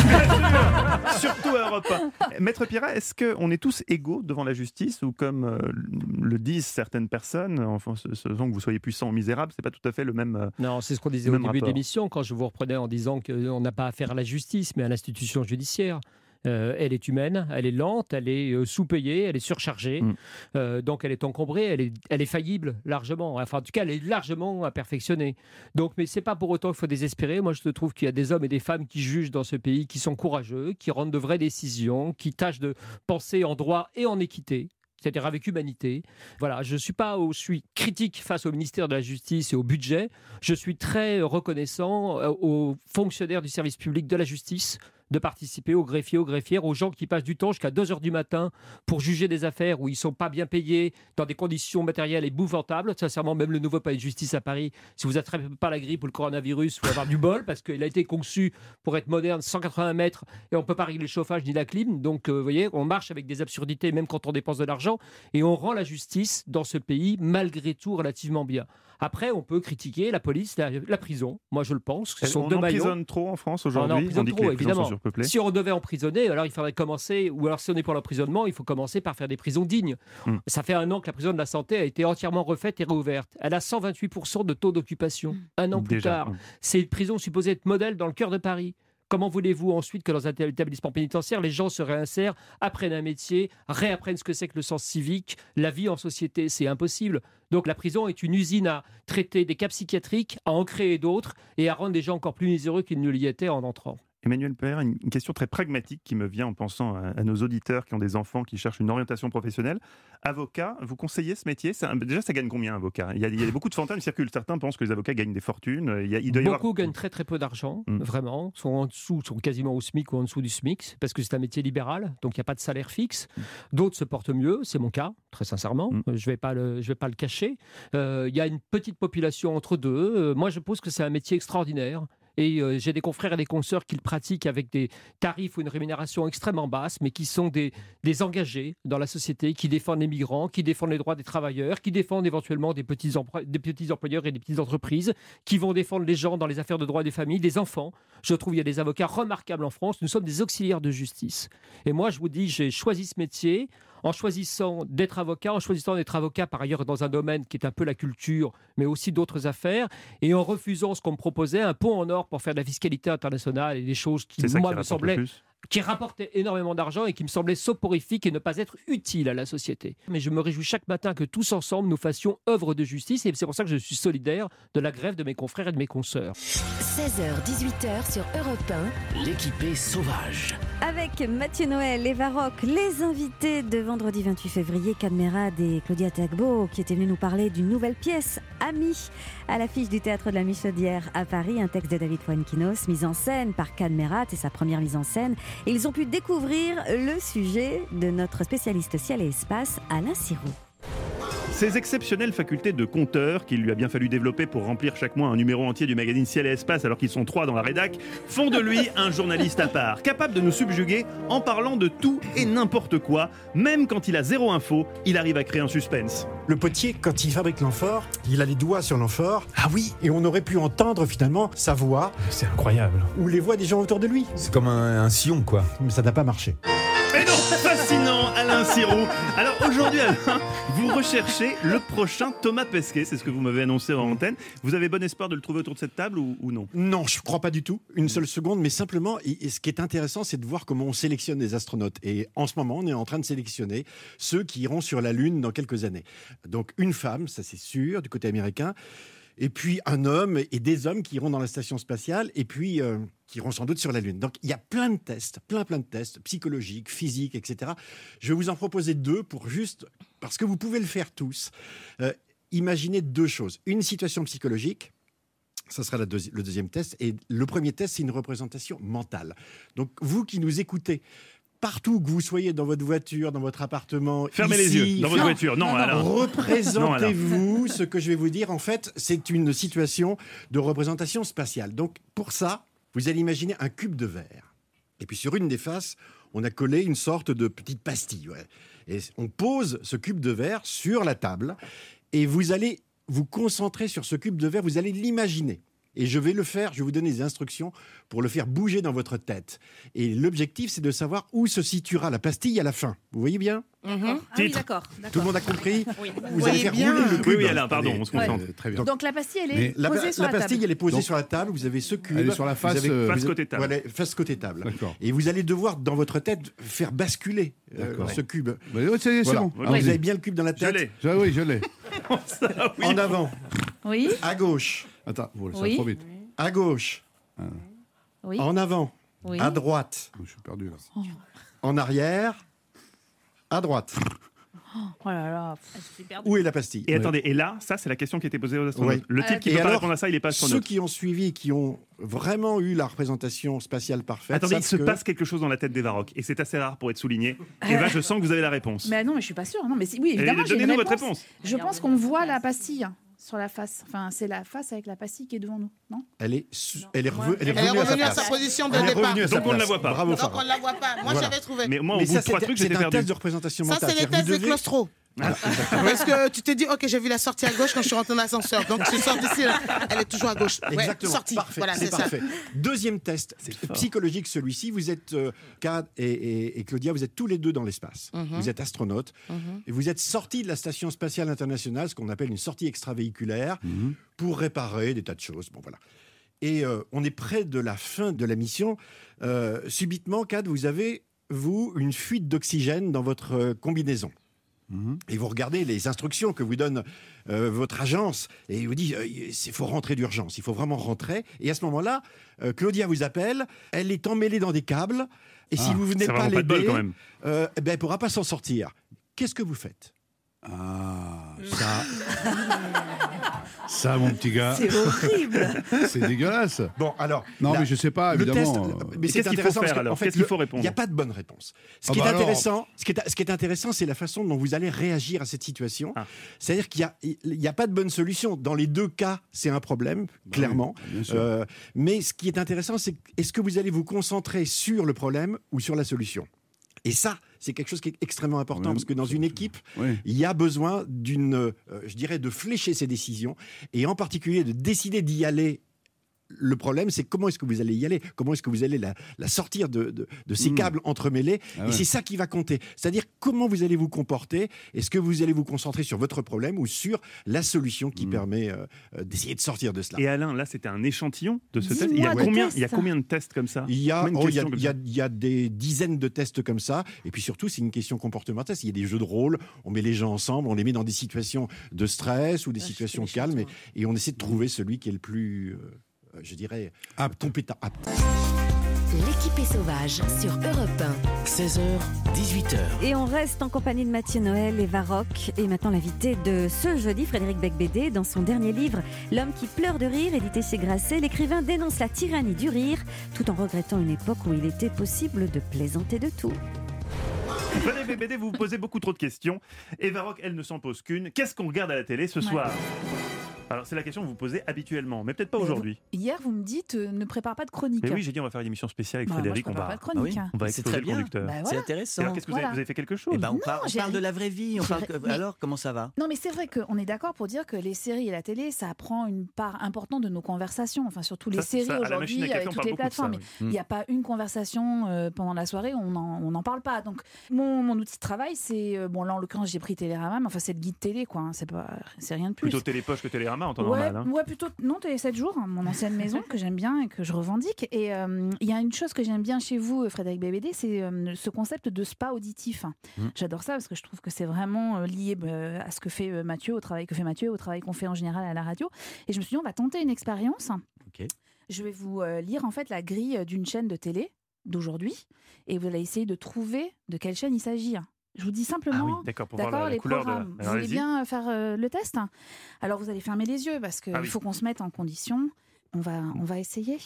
Surtout à Europe un. Maître Pierrat, est-ce qu'on est tous égaux devant la justice ou comme euh, le disent certaines personnes, enfin, ce, ce que vous soyez puissant ou misérable, c'est pas tout à fait le même euh, Non, c'est ce qu'on disait au même début de rapport. l'émission, quand je vous reprenais en disant qu'on n'a pas affaire à la justice, mais à l'institution judiciaire. Euh, elle est humaine, elle est lente, elle est euh, sous-payée, elle est surchargée, Mm. euh, donc elle est encombrée, elle est, elle est faillible largement. Enfin, en tout cas, elle est largement à perfectionner. Donc, mais c'est pas pour autant qu'il faut désespérer. Moi, je trouve qu'il y a des hommes et des femmes qui jugent dans ce pays, qui sont courageux, qui rendent de vraies décisions, qui tâchent de penser en droit et en équité. C'est-à-dire avec humanité. Voilà, je suis pas, je suis critique face au ministère de la Justice et au budget. Je suis très reconnaissant euh, aux fonctionnaires du service public de la justice de participer, aux greffiers, aux greffières, aux gens qui passent du temps jusqu'à deux heures du matin pour juger des affaires où ils ne sont pas bien payés, dans des conditions matérielles épouvantables. Sincèrement, même le nouveau palais de justice à Paris, si vous n'attrapez pas la grippe ou le coronavirus, il faut avoir du bol parce qu'il a été conçu pour être moderne, cent quatre-vingts mètres, et on ne peut pas régler le chauffage ni la clim. Donc, euh, vous voyez, on marche avec des absurdités, même quand on dépense de l'argent, et on rend la justice dans ce pays, malgré tout, relativement bien. Après, on peut critiquer la police, la, la prison. Moi, je le pense. Ce sont On deux maillons. emprisonne trop en France On en aujourd'hui. emprisonne dit que trop, les prisons évidemment. sont surpeuplées. Si on devait emprisonner, alors il faudrait commencer, ou alors si on est pour l'emprisonnement, il faut commencer par faire des prisons dignes. Mm. Ça fait un an que la prison de la Santé a été entièrement refaite et réouverte. Elle a cent vingt-huit pour cent de taux d'occupation. Un an plus Déjà, tard. mm. C'est une prison supposée être modèle dans le cœur de Paris. Comment voulez-vous ensuite que dans un établissement pénitentiaire, les gens se réinsèrent, apprennent un métier, réapprennent ce que c'est que le sens civique, la vie en société? C'est impossible. Donc la prison est une usine à traiter des cas psychiatriques, à en créer d'autres et à rendre les gens encore plus miséreux qu'ils ne l'y étaient en entrant. Emmanuel Père, une question très pragmatique qui me vient en pensant à, à nos auditeurs qui ont des enfants qui cherchent une orientation professionnelle. Avocat, vous conseillez ce métier? ça, Déjà, ça gagne combien, avocat? il y, a, il y a beaucoup de fantasmes qui circulent. Certains pensent que les avocats gagnent des fortunes. Il, y a, il doit y Beaucoup avoir... gagnent très très peu d'argent, Mmh. vraiment. Sont en dessous, sont quasiment au SMIC ou en dessous du SMIC, parce que c'est un métier libéral, donc il n'y a pas de salaire fixe. D'autres se portent mieux, c'est mon cas, très sincèrement. Mmh. Je ne vais pas le, je vais pas le cacher. Euh, Il y a une petite population entre deux. Euh, moi, je pense que c'est un métier extraordinaire. Et euh, j'ai des confrères et des consoeurs qui le pratiquent avec des tarifs ou une rémunération extrêmement basse, mais qui sont des, des engagés dans la société, qui défendent les migrants, qui défendent les droits des travailleurs, qui défendent éventuellement des petits, empr- des petits employeurs et des petites entreprises, qui vont défendre les gens dans les affaires de droit des familles, des enfants. Je trouve qu'il y a des avocats remarquables en France. Nous sommes des auxiliaires de justice. Et moi, je vous dis, j'ai choisi ce métier en choisissant d'être avocat, en choisissant d'être avocat par ailleurs dans un domaine qui est un peu la culture, mais aussi d'autres affaires, et en refusant ce qu'on me proposait, un pont en or pour faire de la fiscalité internationale et des choses qui, C'est ça moi, qui me rapporte semblaient... le plus. qui rapportait énormément d'argent et qui me semblait soporifique et ne pas être utile à la société. Mais je me réjouis chaque matin que tous ensemble nous fassions œuvre de justice et c'est pour ça que je suis solidaire de la grève de mes confrères et de mes consoeurs. seize heures dix-huit heures sur Europe un. L'équipée sauvage. Avec Mathieu Noël, Eva Rock, les invités de vendredi vingt-huit février, Kad Merad et Claudia Tagbo, qui étaient venus nous parler d'une nouvelle pièce, Amis, à l'affiche du Théâtre de la Michaudière à Paris, un texte de David Fuenquinos, mise en scène par Kad Merad, c'est sa première mise en scène. Et ils ont pu découvrir le sujet de notre spécialiste ciel et espace, Alain Sirou. Ses exceptionnelles facultés de conteur qu'il lui a bien fallu développer pour remplir chaque mois un numéro entier du magazine Ciel et Espace alors qu'ils sont trois dans la rédac font de lui un journaliste à part, capable de nous subjuguer en parlant de tout et n'importe quoi. Même quand il a zéro info, il arrive à créer un suspense. Le potier, quand il fabrique l'amphore, il a les doigts sur l'amphore. Ah oui, et on aurait pu entendre finalement sa voix. C'est incroyable. Ou les voix des gens autour de lui. C'est comme un, un sillon, quoi. Mais ça n'a pas marché. Mais non, fascinant, Alain Sirou. Alors aujourd'hui, Alain, vous recherchez le prochain Thomas Pesquet, c'est ce que vous m'avez annoncé en antenne. Vous avez bon espoir de le trouver autour de cette table ou, ou non? Non, je ne crois pas du tout, une seule seconde, mais simplement, et, et ce qui est intéressant, c'est de voir comment on sélectionne les astronautes. Et en ce moment, on est en train de sélectionner ceux qui iront sur la Lune dans quelques années. Donc une femme, ça c'est sûr, du côté américain, et puis un homme et des hommes qui iront dans la station spatiale, et puis euh, qui iront sans doute sur la Lune. Donc il y a plein de tests, plein plein de tests, psychologiques, physiques, et cetera. Je vais vous en proposer deux pour juste, parce que vous pouvez le faire tous, euh, imaginez deux choses. Une situation psychologique, ça sera la deuxi- le deuxième test, et le premier test, c'est une représentation mentale. Donc vous qui nous écoutez, partout que vous soyez, dans votre voiture, dans votre appartement, Fermez ici, les yeux, dans votre voiture. Non, Alain. représentez-vous ce que je vais vous dire. En fait, c'est une situation de représentation spatiale. Donc, pour ça, vous allez imaginer un cube de verre. Et puis, sur une des faces, on a collé une sorte de petite pastille. Ouais. Et on pose ce cube de verre sur la table. Et vous allez vous concentrer sur ce cube de verre. Vous allez l'imaginer. Et je vais le faire, je vais vous donner des instructions pour le faire bouger dans votre tête. Et l'objectif, c'est de savoir où se situera la pastille à la fin. Vous voyez bien? Mm-hmm. Ah oui, d'accord. Tout le monde a compris? Oui. Vous allez faire bien. rouler le cube. Oui, oui, Alain, pardon, on se concentre. Ouais. Très bien. Donc la pastille, elle est la, posée sur la, la pastille, table. elle est posée Donc, sur la table. Vous avez ce cube. elle est sur la face, vous avez- euh, vous face avez- côté table. Voilà, face côté table. D'accord. Et vous allez devoir, dans votre tête, faire basculer euh, D'accord. ce cube. Bah, ouais, c'est, c'est Voilà. bon. Alors, Allez-y. vous avez bien le cube dans la Je tête. l'ai. Ah oui, je l'ai. Ça, oui. En avant. Oui. À gauche. Attends, bon, ça Oui. va trop vite. À gauche. Oui. En avant. Oui. À droite. Je suis perdu là. En arrière. À droite. Oh là là. Où est la pastille? Et attendez, et là, ça, c'est la question qui a été posée aux astronautes. Oui. Le type qui Et ne peut pas alors, répondre à ça, il n'est pas Ceux astronaute. qui ont suivi, qui ont vraiment eu la représentation spatiale parfaite. Attendez, il savent se que- passe quelque chose dans la tête d'Eva Rock, et c'est assez rare pour être souligné. Eva, je sens que vous avez la réponse. Mais non, mais je suis pas sûre. Non, mais si- oui, Et évidemment, j'ai une donnez-nous votre réponse. réponse. Je pense qu'on voit la pastille sur la face. Enfin, c'est la face avec la pastille qui est devant nous, non? Elle est, su- elle est, reve- elle est Elle est revenue, revenue à à sa sa place. position de Elle est départ. revenue à sa Donc on ne la place. voit pas. Bravo, Donc Farah. on ne la voit pas. Moi Voilà. j'avais trouvé. Mais moi, au Mais bout ça, de trois c'est- trucs, c'est j'étais un perdu. test de représentation Ça, mentale. c'est les C'est-à-dire, tests vous de devez- claustro. Parce que tu t'es dit, ok, j'ai vu la sortie à gauche quand je suis rentrée dans l'ascenseur. Donc tu sors d'ici, là, elle est toujours à gauche. Ouais, Exactement, sortie. parfait, Voilà, c'est c'est ça. parfait. Deuxième test fort. psychologique, celui-ci. Vous êtes, euh, Kad et, et- et Claudia, vous êtes tous les deux dans l'espace. Mhm. Vous êtes astronautes. Mhm. Et vous êtes sortis de la Station spatiale internationale, ce qu'on appelle une sortie extravéhiculaire, pour réparer des tas de choses. Bon, voilà. et euh, on est près de la fin de la mission. Euh, subitement, Kad, vous avez, vous, une fuite d'oxygène dans votre euh, combinaison. Et vous regardez les instructions que vous donne euh, votre agence et il vous dit euh, il faut rentrer d'urgence, il faut vraiment rentrer. Et à ce moment-là, euh, Claudia vous appelle, elle est emmêlée dans des câbles et ah, si vous venez pas l'aider, euh, eh ben, elle ne pourra pas s'en sortir. Qu'est-ce que vous faites ? Ah, ça. Ça, mon petit gars. C'est horrible. C'est dégueulasse. Bon, alors. Non, là, mais je sais pas, évidemment. Le test, mais c'est qu'est-ce qu'il faut faire alors ? Qu'est-ce qu'il faut répondre ? Il n'y a pas de bonne réponse. Ce ah qui bah est intéressant, alors... ce qui est, ce qui est intéressant, c'est la façon dont vous allez réagir à cette situation. Ah. C'est-à-dire qu'il n'y a, a pas de bonne solution. Dans les deux cas, c'est un problème, clairement. Oui, euh, mais ce qui est intéressant, c'est est-ce que vous allez vous concentrer sur le problème ou sur la solution ? Et ça, c'est quelque chose qui est extrêmement important, oui, parce que dans une équipe, oui. il y a besoin d'une, euh, je dirais, de flécher ses décisions, et en particulier de décider d'y aller. Le problème, c'est comment est-ce que vous allez y aller, comment est-ce que vous allez la, la sortir de, de, de ces mmh. câbles entremêlés, ah ouais. et c'est ça qui va compter. C'est-à-dire comment vous allez vous comporter, est-ce que vous allez vous concentrer sur votre problème ou sur la solution qui mmh. permet euh, d'essayer de sortir de cela. Et Alain, là, c'était un échantillon de ce test. Il y, a combien, il y a combien de tests comme ça ? Il y a, oh, il y a, il y a, il y a des dizaines de tests comme ça, et puis surtout, c'est une question comportementale. Il y a des jeux de rôle, on met les gens ensemble, on les met dans des situations de stress ou des ah, situations calmes, et, et on essaie de trouver celui qui est le plus... Euh, je dirais, apte, compétent, apte. L'équipée sauvage sur Europe un. seize heures, dix-huit heures. Et on reste en compagnie de Mathieu Noël et Varrock. Et maintenant l'invité de ce jeudi, Frédéric Beigbeder, dans son dernier livre, L'homme qui pleure de rire, édité chez Grasset, l'écrivain dénonce la tyrannie du rire, tout en regrettant une époque où il était possible de plaisanter de tout. Frédéric Beigbeder, vous vous posez beaucoup trop de questions. Et Varrock, elle ne s'en pose qu'une. Qu'est-ce qu'on regarde à la télé ce ouais. soir ? Alors, c'est la question que vous posez habituellement, mais peut-être pas aujourd'hui. Hier, vous me dites, euh, ne prépare pas de chronique. Mais oui, j'ai dit, on va faire une émission spéciale avec bah, Frédéric. Moi, je on va, pas de chronique. Ah oui, on va c'est exploser très bien. le conducteur. Bah, voilà. C'est intéressant. Alors, qu'est-ce que vous, voilà. avez, vous avez fait quelque chose eh ben, on, non, par, on parle de la vraie vie. On parle que... mais... Alors, comment ça va ? Non, mais c'est vrai qu'on est d'accord pour dire que les séries et la télé, ça prend une part importante de nos conversations. Enfin, surtout les ça, séries ça, aujourd'hui, avec toutes les plateformes. Il n'y a pas une conversation euh, pendant la soirée, on n'en parle pas. Donc, mon, mon outil de travail, c'est. Euh, bon, là, en l'occurrence, j'ai pris Télérama, mais enfin, c'est le guide télé, quoi. Hein, c'est pas, c'est rien de plus. Plutôt Télépoche que Télérama, en temps ouais, normal. Hein. Ouais, plutôt. Non, Télé sept jours, hein, mon ancienne maison, que j'aime bien et que je revendique. Et il euh, y a une chose que j'aime bien chez vous, Frédéric Beigbeder, c'est euh, ce concept de spa auditif. Mmh. J'adore ça parce que je trouve que c'est vraiment euh, lié euh, à ce que fait euh, Mathieu, au travail que fait Mathieu, au travail qu'on fait en général à la radio. Et je me suis dit, on va tenter une expérience. Okay. Je vais vous euh, lire en fait la grille d'une chaîne de télé d'aujourd'hui et vous allez essayer de trouver de quelle chaîne il s'agit. Je vous dis simplement, ah oui, d'accord, pour voir la, la les couleur programmes. de... Vous voulez bien faire euh, le test ? Alors vous allez fermer les yeux parce qu'il ah oui. faut qu'on se mette en condition. On va, on va essayer.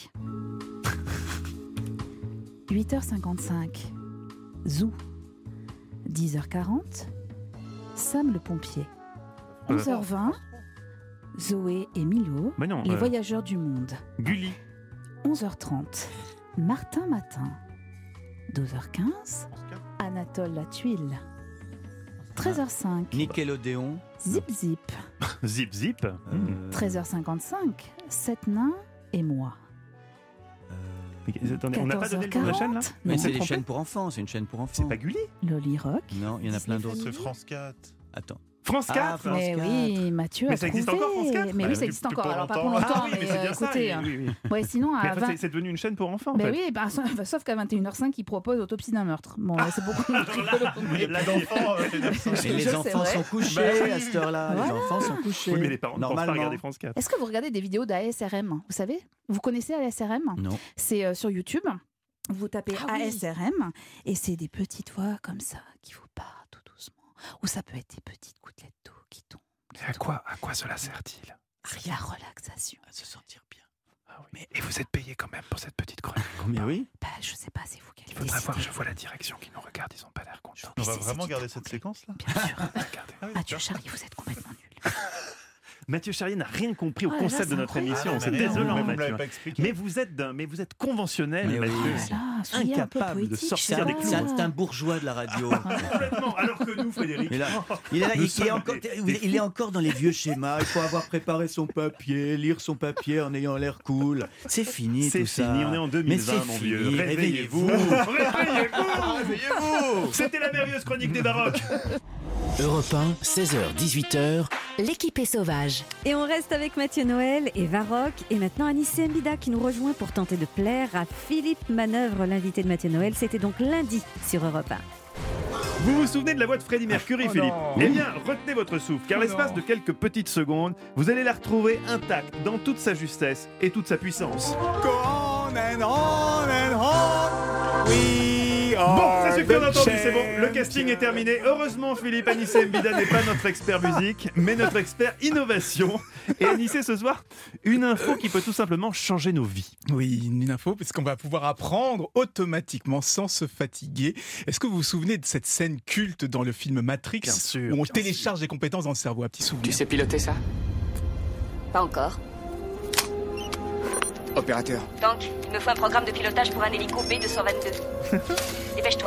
huit heures cinquante-cinq, Zou. dix heures quarante, Sam le pompier. onze heures vingt, Zoé et Milo, non, les euh... voyageurs du monde. Gulli. onze heures trente, Martin Matin. douze heures quinze, Anatole la tuile. treize heures cinq, Nickelodeon. Zip Zip. Zip Zip. Euh... treize heures cinquante-cinq, Sept nains et moi. Mais, attendez, on n'a pas donné le nom de la chaîne là ? Mais c'est des chaînes pour enfants, c'est une chaîne pour enfants. C'est pas Gulli ? Loli Rock. Non, il y en a plein d'autres. C'est France quatre. Attends. France quatre ah, France Mais quatre. oui, Mathieu mais a ça trouvé. existe encore, France quatre Mais bah, oui, ça existe encore. Alors pas pour longtemps, ah, oui, mais, mais c'est bien écoutez. ça, oui, oui. Ouais, sinon, mais à en fait, vingt... c'est, c'est devenu une chaîne pour enfants. En mais fait. oui, bah, sauf qu'à vingt et une heures cinq, ils proposent Autopsie d'un meurtre. Bon, là, c'est beaucoup. Mais les enfants, mais les enfants sont couchés à cette heure-là. Les enfants sont couchés. Oui, mais les parents ne pensent pas regarder France quatre. Est-ce que vous regardez des vidéos d'A S R M ? Vous savez ? Vous connaissez A S R M ? Non. C'est euh, sur YouTube. Vous tapez ah, A S R M oui. et c'est des petites voix comme ça qui vous parlent tout doucement. Ou ça peut être des petites gouttelettes d'eau qui tombent. Mais à quoi, à quoi cela sert-il ? La relaxation. À se sentir bien. Ah oui. Mais, et vous êtes payé quand même pour cette petite chronique ? Mais oui. Bah, je sais pas, c'est vous qui allez Il faudra décider. voir, je vois la direction qui nous regarde, ils ont pas l'air contents. On va vraiment garder cette séquence là ? Bien sûr. ah oui, Mathieu Charrier, vous êtes complètement nul. Mathieu Charrier n'a rien compris au oh concept là, de notre incroyable. émission. Ah, c'est mais désolant, non, Mathieu. mais, mais vous êtes d'un, mais vous êtes conventionnel, mais Mathieu. oui. Voilà, incapable poétique, de sortir des clous. C'est un, un bourgeois de la radio. Complètement. Alors que nous, Frédéric. Là, il, est là, il, il, est encore, des... il est encore dans les vieux schémas. Il faut avoir préparé son papier, lire son papier en ayant l'air cool. C'est fini c'est tout fini, ça. On est en deux mille vingt, mon vieux. Réveillez-vous. Réveillez-vous. Réveillez-vous. C'était la merveilleuse chronique des Baroques. Europe un, seize heures dix-huit heures. L'équipe est sauvage. Et on reste avec Mathieu Noël et Varrock. Et maintenant Anissé Mbida qui nous rejoint pour tenter de plaire à Philippe Manœuvre, l'invité de Mathieu Noël. C'était donc lundi sur Europe un. Vous vous souvenez de la voix de Freddie Mercury, Oh Philippe? non. Eh bien, retenez votre souffle, car Oh l'espace non. de quelques petites secondes, vous allez la retrouver intacte dans toute sa justesse et toute sa puissance. Go on and on and on. We Bon, are ça suffit, on a the entendu, c'est bon, le champions. casting est terminé. Heureusement, Philippe, Anissé Mbida n'est pas notre expert musique, mais notre expert innovation. Et Anissé, ce soir, une info qui peut tout simplement changer nos vies. Oui, une info, parce qu'on va pouvoir apprendre automatiquement sans se fatiguer. Est-ce que vous vous souvenez de cette scène culte dans le film Matrix Bien sûr, où on bien télécharge des compétences dans le cerveau? Un petit souvenir. Tu sais piloter ça? Pas encore. Opérateur. Donc, il me faut un programme de pilotage pour un hélico B deux cent vingt-deux. Dépêche-toi.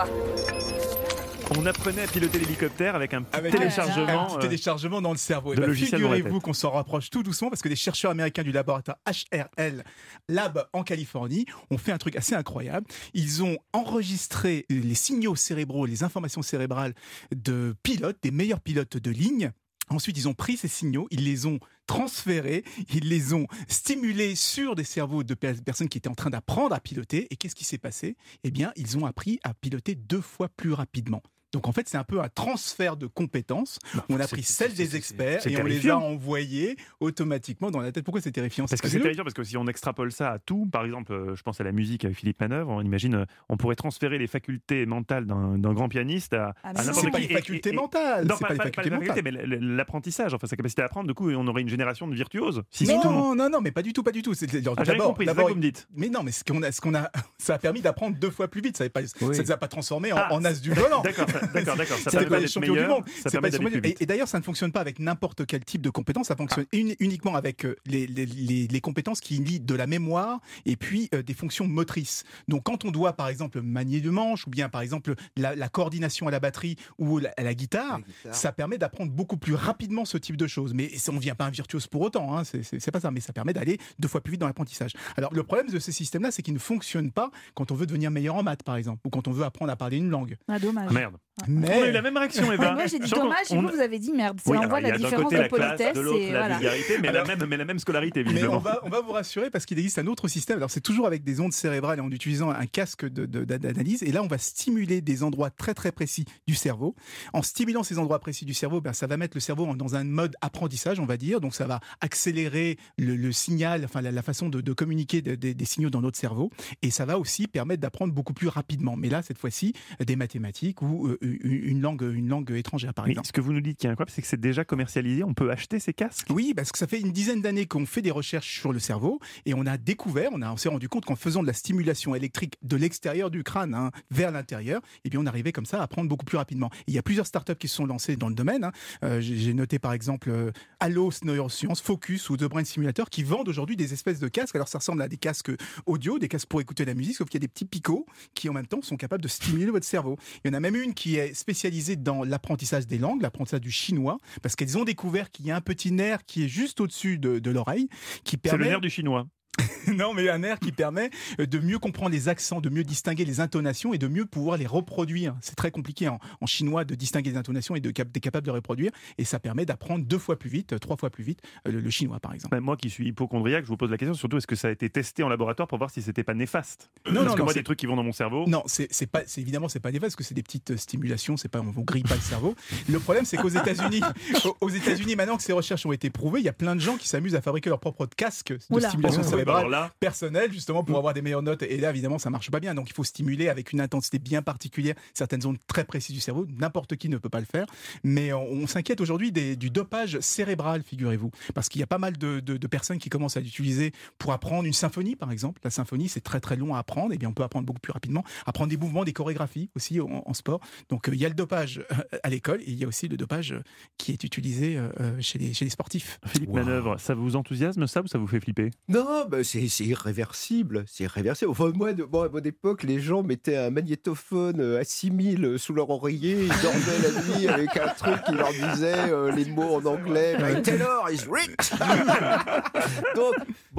On apprenait à piloter l'hélicoptère avec un petit Avec téléchargement, un petit euh, téléchargement dans le cerveau. de Et ben, logiciel dans la figurez-vous tête. qu'on s'en rapproche tout doucement parce que des chercheurs américains du laboratoire H R L Lab en Californie ont fait un truc assez incroyable. Ils ont enregistré les signaux cérébraux, les informations cérébrales de pilotes, des meilleurs pilotes de ligne. Ensuite, ils ont pris ces signaux, ils les ont transférés, ils les ont stimulés sur des cerveaux de pe- personnes qui étaient en train d'apprendre à piloter. Et qu'est-ce qui s'est passé? Eh bien, ils ont appris à piloter deux fois plus rapidement. Donc en fait, c'est un peu un transfert de compétences. On a c'est- pris c'est- celles c'est- des c'est- experts c'est et on les a terrifiant. envoyées automatiquement dans la tête. Pourquoi c'est terrifiant? Parce que c'est terrifiant, parce que si on extrapole ça à tout, par exemple, euh, je pense à la musique avec Philippe Manœuvre, on imagine, euh, on pourrait transférer les facultés mentales d'un d'un grand pianiste à, Ah, à mais non, n'importe c'est pas qui. les Et- facultés et- et- mentales, Non, c'est pas, pas les pas- facultés pas les facultés, mentales. mais l- l- l'apprentissage, enfin sa capacité à apprendre. Du coup, on aurait une génération de virtuoses. Si non, tout le monde- non, non, mais pas du tout, pas du tout. C'est- Ah, j'avais compris, c'est ça que vous me dites. Mais non, mais ce qu'on a, ce qu'on a, ça a permis d'apprendre deux fois plus vite. Ça ne Oui. les a pas transformés en, Ah, en as du volant. D'accord, ça- d'accord, d'accord. Ça C'était permet pas les d'être champions du meilleur, monde. ça C'est permet pas les d'aller champions- plus et, vite. et d'ailleurs, ça ne fonctionne pas avec n'importe quel type de compétences. Ça fonctionne uni- uniquement avec euh, les, les, les, les compétences qui lient de la mémoire et puis euh, des fonctions motrices. Donc, quand on doit, par exemple, manier du manche ou bien, par exemple, la, la coordination à la batterie ou la- à la guitare, guitare. ça permet d'apprendre beaucoup plus rapidement ce type de choses. Mais ça, on ne devient pas un virtuose pour autant. Hein. C'est, c'est, c'est pas ça. Mais ça permet d'aller deux fois plus vite dans l'apprentissage. Alors, le problème de ces systèmes-là, c'est qu'ils ne fonctionnent pas quand on veut devenir meilleur en maths, par exemple, ou quand on veut apprendre à parler une langue. Ah, dommage. Merde. Mais... On a eu la même réaction, Eva. Moi j'ai dit Je sens dommage qu'on- et vous, vous avez dit merde. C'est Oui, on alors, voit il y a la d'un différence côté de la classe, politesse. de l'autre et la voilà. vulgarité, mais, Alors- la même, mais la même scolarité, Mais visiblement. on va, on va vous rassurer parce qu'il existe un autre système. Alors, c'est toujours avec des ondes cérébrales et en utilisant un casque de, de- d'analyse. Et là, on va stimuler des endroits très très précis du cerveau. En stimulant ces endroits précis du cerveau, ben, ça va mettre le cerveau en- dans un mode apprentissage, on va dire. Donc, ça va accélérer le, le signal, enfin la, la façon de, de communiquer de- de- des signaux dans notre cerveau. Et ça va aussi permettre d'apprendre beaucoup plus rapidement. Mais là, cette fois-ci, des mathématiques ou euh, une, une langue, une langue étrangère, par Mais exemple. ce que vous nous dites qui est incroyable, c'est que c'est déjà commercialisé. On peut acheter ces casques. Oui, parce que ça fait une dizaine d'années qu'on fait des recherches sur le cerveau et on a découvert, on, a, on s'est rendu compte qu'en faisant de la stimulation électrique de l'extérieur du crâne hein, vers l'intérieur, eh bien on arrivait comme ça à apprendre beaucoup plus rapidement. Et il y a plusieurs startups qui se sont lancées dans le domaine. Hein. Euh, j'ai, j'ai noté par exemple euh, Allo Neuroscience, Focus ou The Brain Simulator qui vendent aujourd'hui des espèces de casques. Alors ça ressemble à des casques audio, des casques pour écouter la musique, sauf qu'il y a des petits picots qui en même temps sont capables de stimuler votre cerveau. Il y en a même une qui est spécialisée dans l'apprentissage des langues, l'apprentissage du chinois, parce qu'elles ont découvert qu'il y a un petit nerf qui est juste au-dessus de, de l'oreille, qui C'est permet... le nerf du chinois. non, mais un nerf qui permet de mieux comprendre les accents, de mieux distinguer les intonations et de mieux pouvoir les reproduire. C'est très compliqué en, en chinois de distinguer les intonations et de cap- d'être capable de les reproduire. Et ça permet d'apprendre deux fois plus vite, trois fois plus vite euh, le, le chinois, par exemple. Ben, moi qui suis hypochondriaque, je vous pose la question surtout, est-ce que ça a été testé en laboratoire pour voir si c'était pas néfaste? Non, Parce non, que non, moi, c'est- des trucs qui vont dans mon cerveau. Non, c'est, c'est pas, c'est évidemment c'est pas néfaste parce que c'est des petites euh, stimulations, c'est pas on vous grille pas le cerveau. Le problème c'est qu'aux États-Unis, aux- aux États-Unis maintenant que ces recherches ont été prouvées, il y a plein de gens qui s'amusent à fabriquer leur propre casque de Oula. stimulation Oh, oui, cérébrale bah alors là. personnelle justement pour avoir des meilleures notes. Et là évidemment ça marche pas bien, donc il faut stimuler avec une intensité bien particulière certaines zones très précises du cerveau. N'importe qui ne peut pas le faire, mais on, on s'inquiète aujourd'hui des- du dopage cérébral, figurez-vous, parce qu'il y a pas mal de, de- de personnes qui commencent à l'utiliser pour apprendre une symphonie par exemple. La symphonie c'est très très long à apprendre, et bien on peut apprendre beaucoup plus rapidement, apprendre des mouvements, des chorégraphies aussi en, en sport. Donc euh, il y a le dopage euh, à l'école et il y a aussi le dopage euh, qui est utilisé euh, euh, chez, les, chez les sportifs. Philippe Manœuvre, ça vous enthousiasme ça ou ça vous fait flipper? Non, bah c'est, c'est irréversible. C'est irréversible. Enfin, moi, de, bon, à mon époque, les gens mettaient un magnétophone euh, à six mille sous leur oreiller. Ils dormaient la nuit avec un truc qui leur disait euh, les mots en anglais. My Taylor is rich. Donc, bon.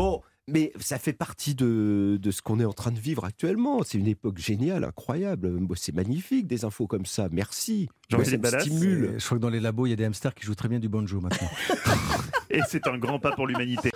Mais ça fait partie de, de ce qu'on est en train de vivre actuellement. C'est une époque géniale, incroyable. C'est magnifique, des infos comme ça. Merci. Jean-Philippe Ça me Ballas. stimule. Je crois que dans les labos, il y a des hamsters qui jouent très bien du banjo maintenant. Et c'est un grand pas pour l'humanité.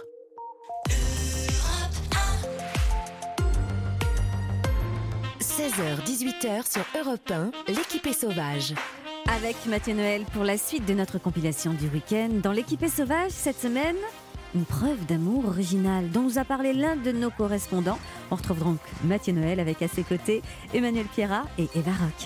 seize heures dix-huit heures sur Europe un, l'équipée sauvage. Avec Mathieu Noël pour la suite de notre compilation du week-end. Dans l'équipée sauvage, cette semaine, une preuve d'amour originale dont nous a parlé l'un de nos correspondants. On retrouve donc Mathieu Noël avec à ses côtés Emmanuel Pierrat et Eva Rock.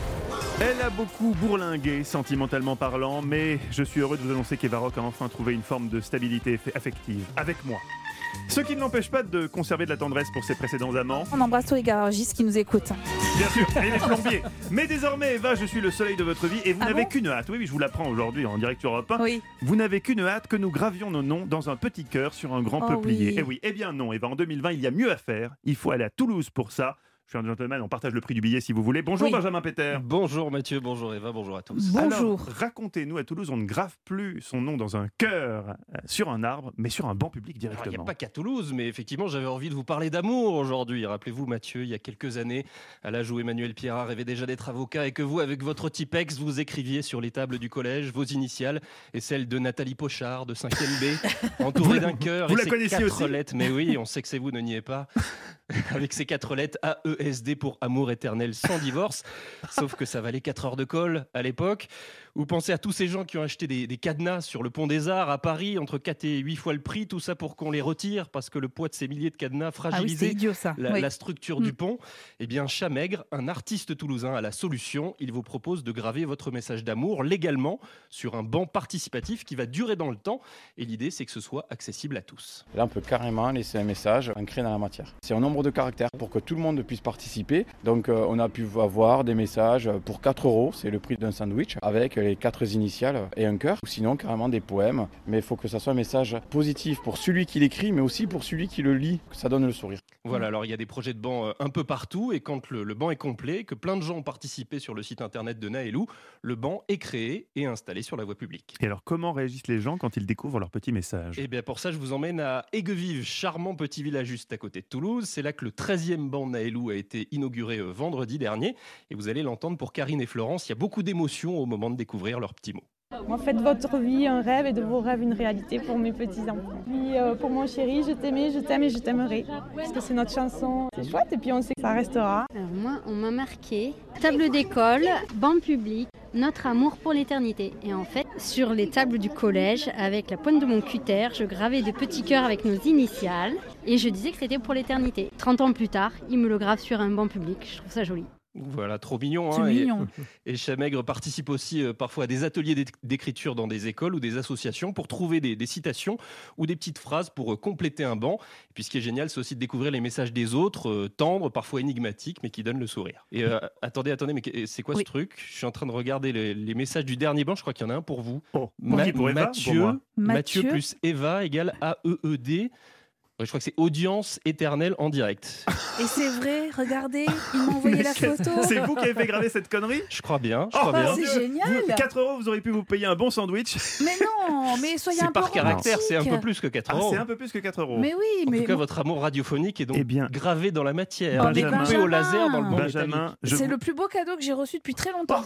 Elle a beaucoup bourlingué, sentimentalement parlant, mais je suis heureux de vous annoncer qu'Eva Rock a enfin trouvé une forme de stabilité affective avec moi. Ce qui ne l'empêche pas de conserver de la tendresse pour ses précédents amants. On embrasse tous les garagistes qui nous écoutent. Bien sûr, et les plombiers. Mais désormais, Eva, je suis le soleil de votre vie et vous Ah n'avez bon qu'une hâte. Oui, oui, je vous l'apprends aujourd'hui en direct sur Europe un. Oui. Vous n'avez qu'une hâte que nous gravions nos noms dans un petit cœur sur un grand Oh peuplier. oui. Et oui, eh bien non, Eva, en deux mille vingt, il y a mieux à faire. Il faut aller à Toulouse pour ça. Je suis un gentleman, on partage le prix du billet si vous voulez. Bonjour Oui. Benjamin Péter. Bonjour Mathieu, bonjour Eva, bonjour à tous. Alors, racontez-nous, à Toulouse, on ne grave plus son nom dans un cœur, euh, sur un arbre, mais sur un banc public Alors, il n'y directement. a pas qu'à Toulouse, mais effectivement, j'avais envie de vous parler d'amour aujourd'hui. Rappelez-vous, Mathieu, il y a quelques années, à l'âge où Emmanuel Pierrat rêvait déjà d'être avocat et que vous, avec votre Tipex, vous écriviez sur les tables du collège vos initiales et celles de Nathalie Pochard, de cinquième B, entourée d'un cœur vous et la ses connaissiez quatre aussi lettres. Mais oui, on sait que c'est vous, ne niez pas. Avec ces quatre lettres A E S D pour amour éternel sans divorce. Sauf que ça valait quatre heures de colle à l'époque. Ou pensez à tous ces gens qui ont acheté des, des cadenas sur le pont des Arts à Paris, entre quatre et huit fois le prix, tout ça pour qu'on les retire parce que le poids de ces milliers de cadenas fragilisait Ah oui, c'est idiot, ça. la, Oui. la structure Mm. du pont. Eh bien, Chamaigre, un artiste toulousain, a la solution. Il vous propose de graver votre message d'amour légalement sur un banc participatif qui va durer dans le temps. Et l'idée, c'est que ce soit accessible à tous. Là, on peut carrément laisser un message ancré dans la matière. C'est un nombre de caractères pour que tout le monde puisse participer. Donc, euh, on a pu avoir des messages pour quatre euros, c'est le prix d'un sandwich, avec les quatre initiales et un cœur. Ou sinon, carrément des poèmes. Mais il faut que ça soit un message positif pour celui qui l'écrit, mais aussi pour celui qui le lit, que ça donne le sourire. Voilà, alors il y a des projets de banc euh, un peu partout et quand le, le banc est complet, que plein de gens ont participé sur le site internet de Naelou, le banc est créé et installé sur la voie publique. Et alors, comment réagissent les gens quand ils découvrent leur petit message? Et bien pour ça, je vous emmène à Aiguevive, charmant petit village juste à côté de Toulouse. C'est là que le treizième banc Naelou a été inauguré euh, vendredi dernier. Et vous allez l'entendre pour Karine et Florence, il y a beaucoup d'émotions au moment de découvrir leurs petits mots. En fait, votre vie un rêve et de vos rêves une réalité pour mes petits-enfants. Puis euh, pour mon chéri, je t'aimais, je t'aime et je t'aimerai. Parce que c'est notre chanson. C'est chouette et puis on sait que ça restera. Alors moi, on m'a marqué table d'école, banc public, notre amour pour l'éternité. Et en fait, sur les tables du collège, avec la pointe de mon cutter, je gravais de petits cœurs avec nos initiales et je disais que c'était pour l'éternité. trente ans plus tard, il me le grave sur un banc public. Je trouve ça joli. Voilà, trop mignon. C'est hein, mignon. Et, et Chamaigre participe aussi euh, parfois à des ateliers d'éc- d'écriture dans des écoles ou des associations pour trouver des, des citations ou des petites phrases pour euh, compléter un banc. Et puis ce qui est génial, c'est aussi de découvrir les messages des autres, euh, tendres, parfois énigmatiques, mais qui donnent le sourire. Et euh, attendez, attendez, mais que- c'est quoi Oui. ce truc? Je suis en train de regarder les, les messages du dernier banc, je crois qu'il y en a un pour vous. Oh, Ma- qui pour Eva ou pour Mathieu, moi Mathieu Mathieu plus Eva égale A E E D. Ouais, je crois que c'est audience éternelle en direct. Et c'est vrai, regardez, il m'a envoyé la photo. C'est vous qui avez fait graver cette connerie? Je crois bien, je Oh, crois bah, bien. c'est génial. Vous- quatre euros, vous auriez pu vous payer un bon sandwich. Mais non, mais soyez un C'est peu par caractère, c'est un peu romantique. plus que quatre Ah, euros. c'est un peu plus que quatre euros. Mais oui, En mais tout cas, votre amour radiophonique est donc Eh bien, gravé dans la matière, Oh, mais découpé Benjamin. au laser dans le banc Benjamin, métallique. je c'est vous- le plus beau cadeau que j'ai reçu depuis très longtemps.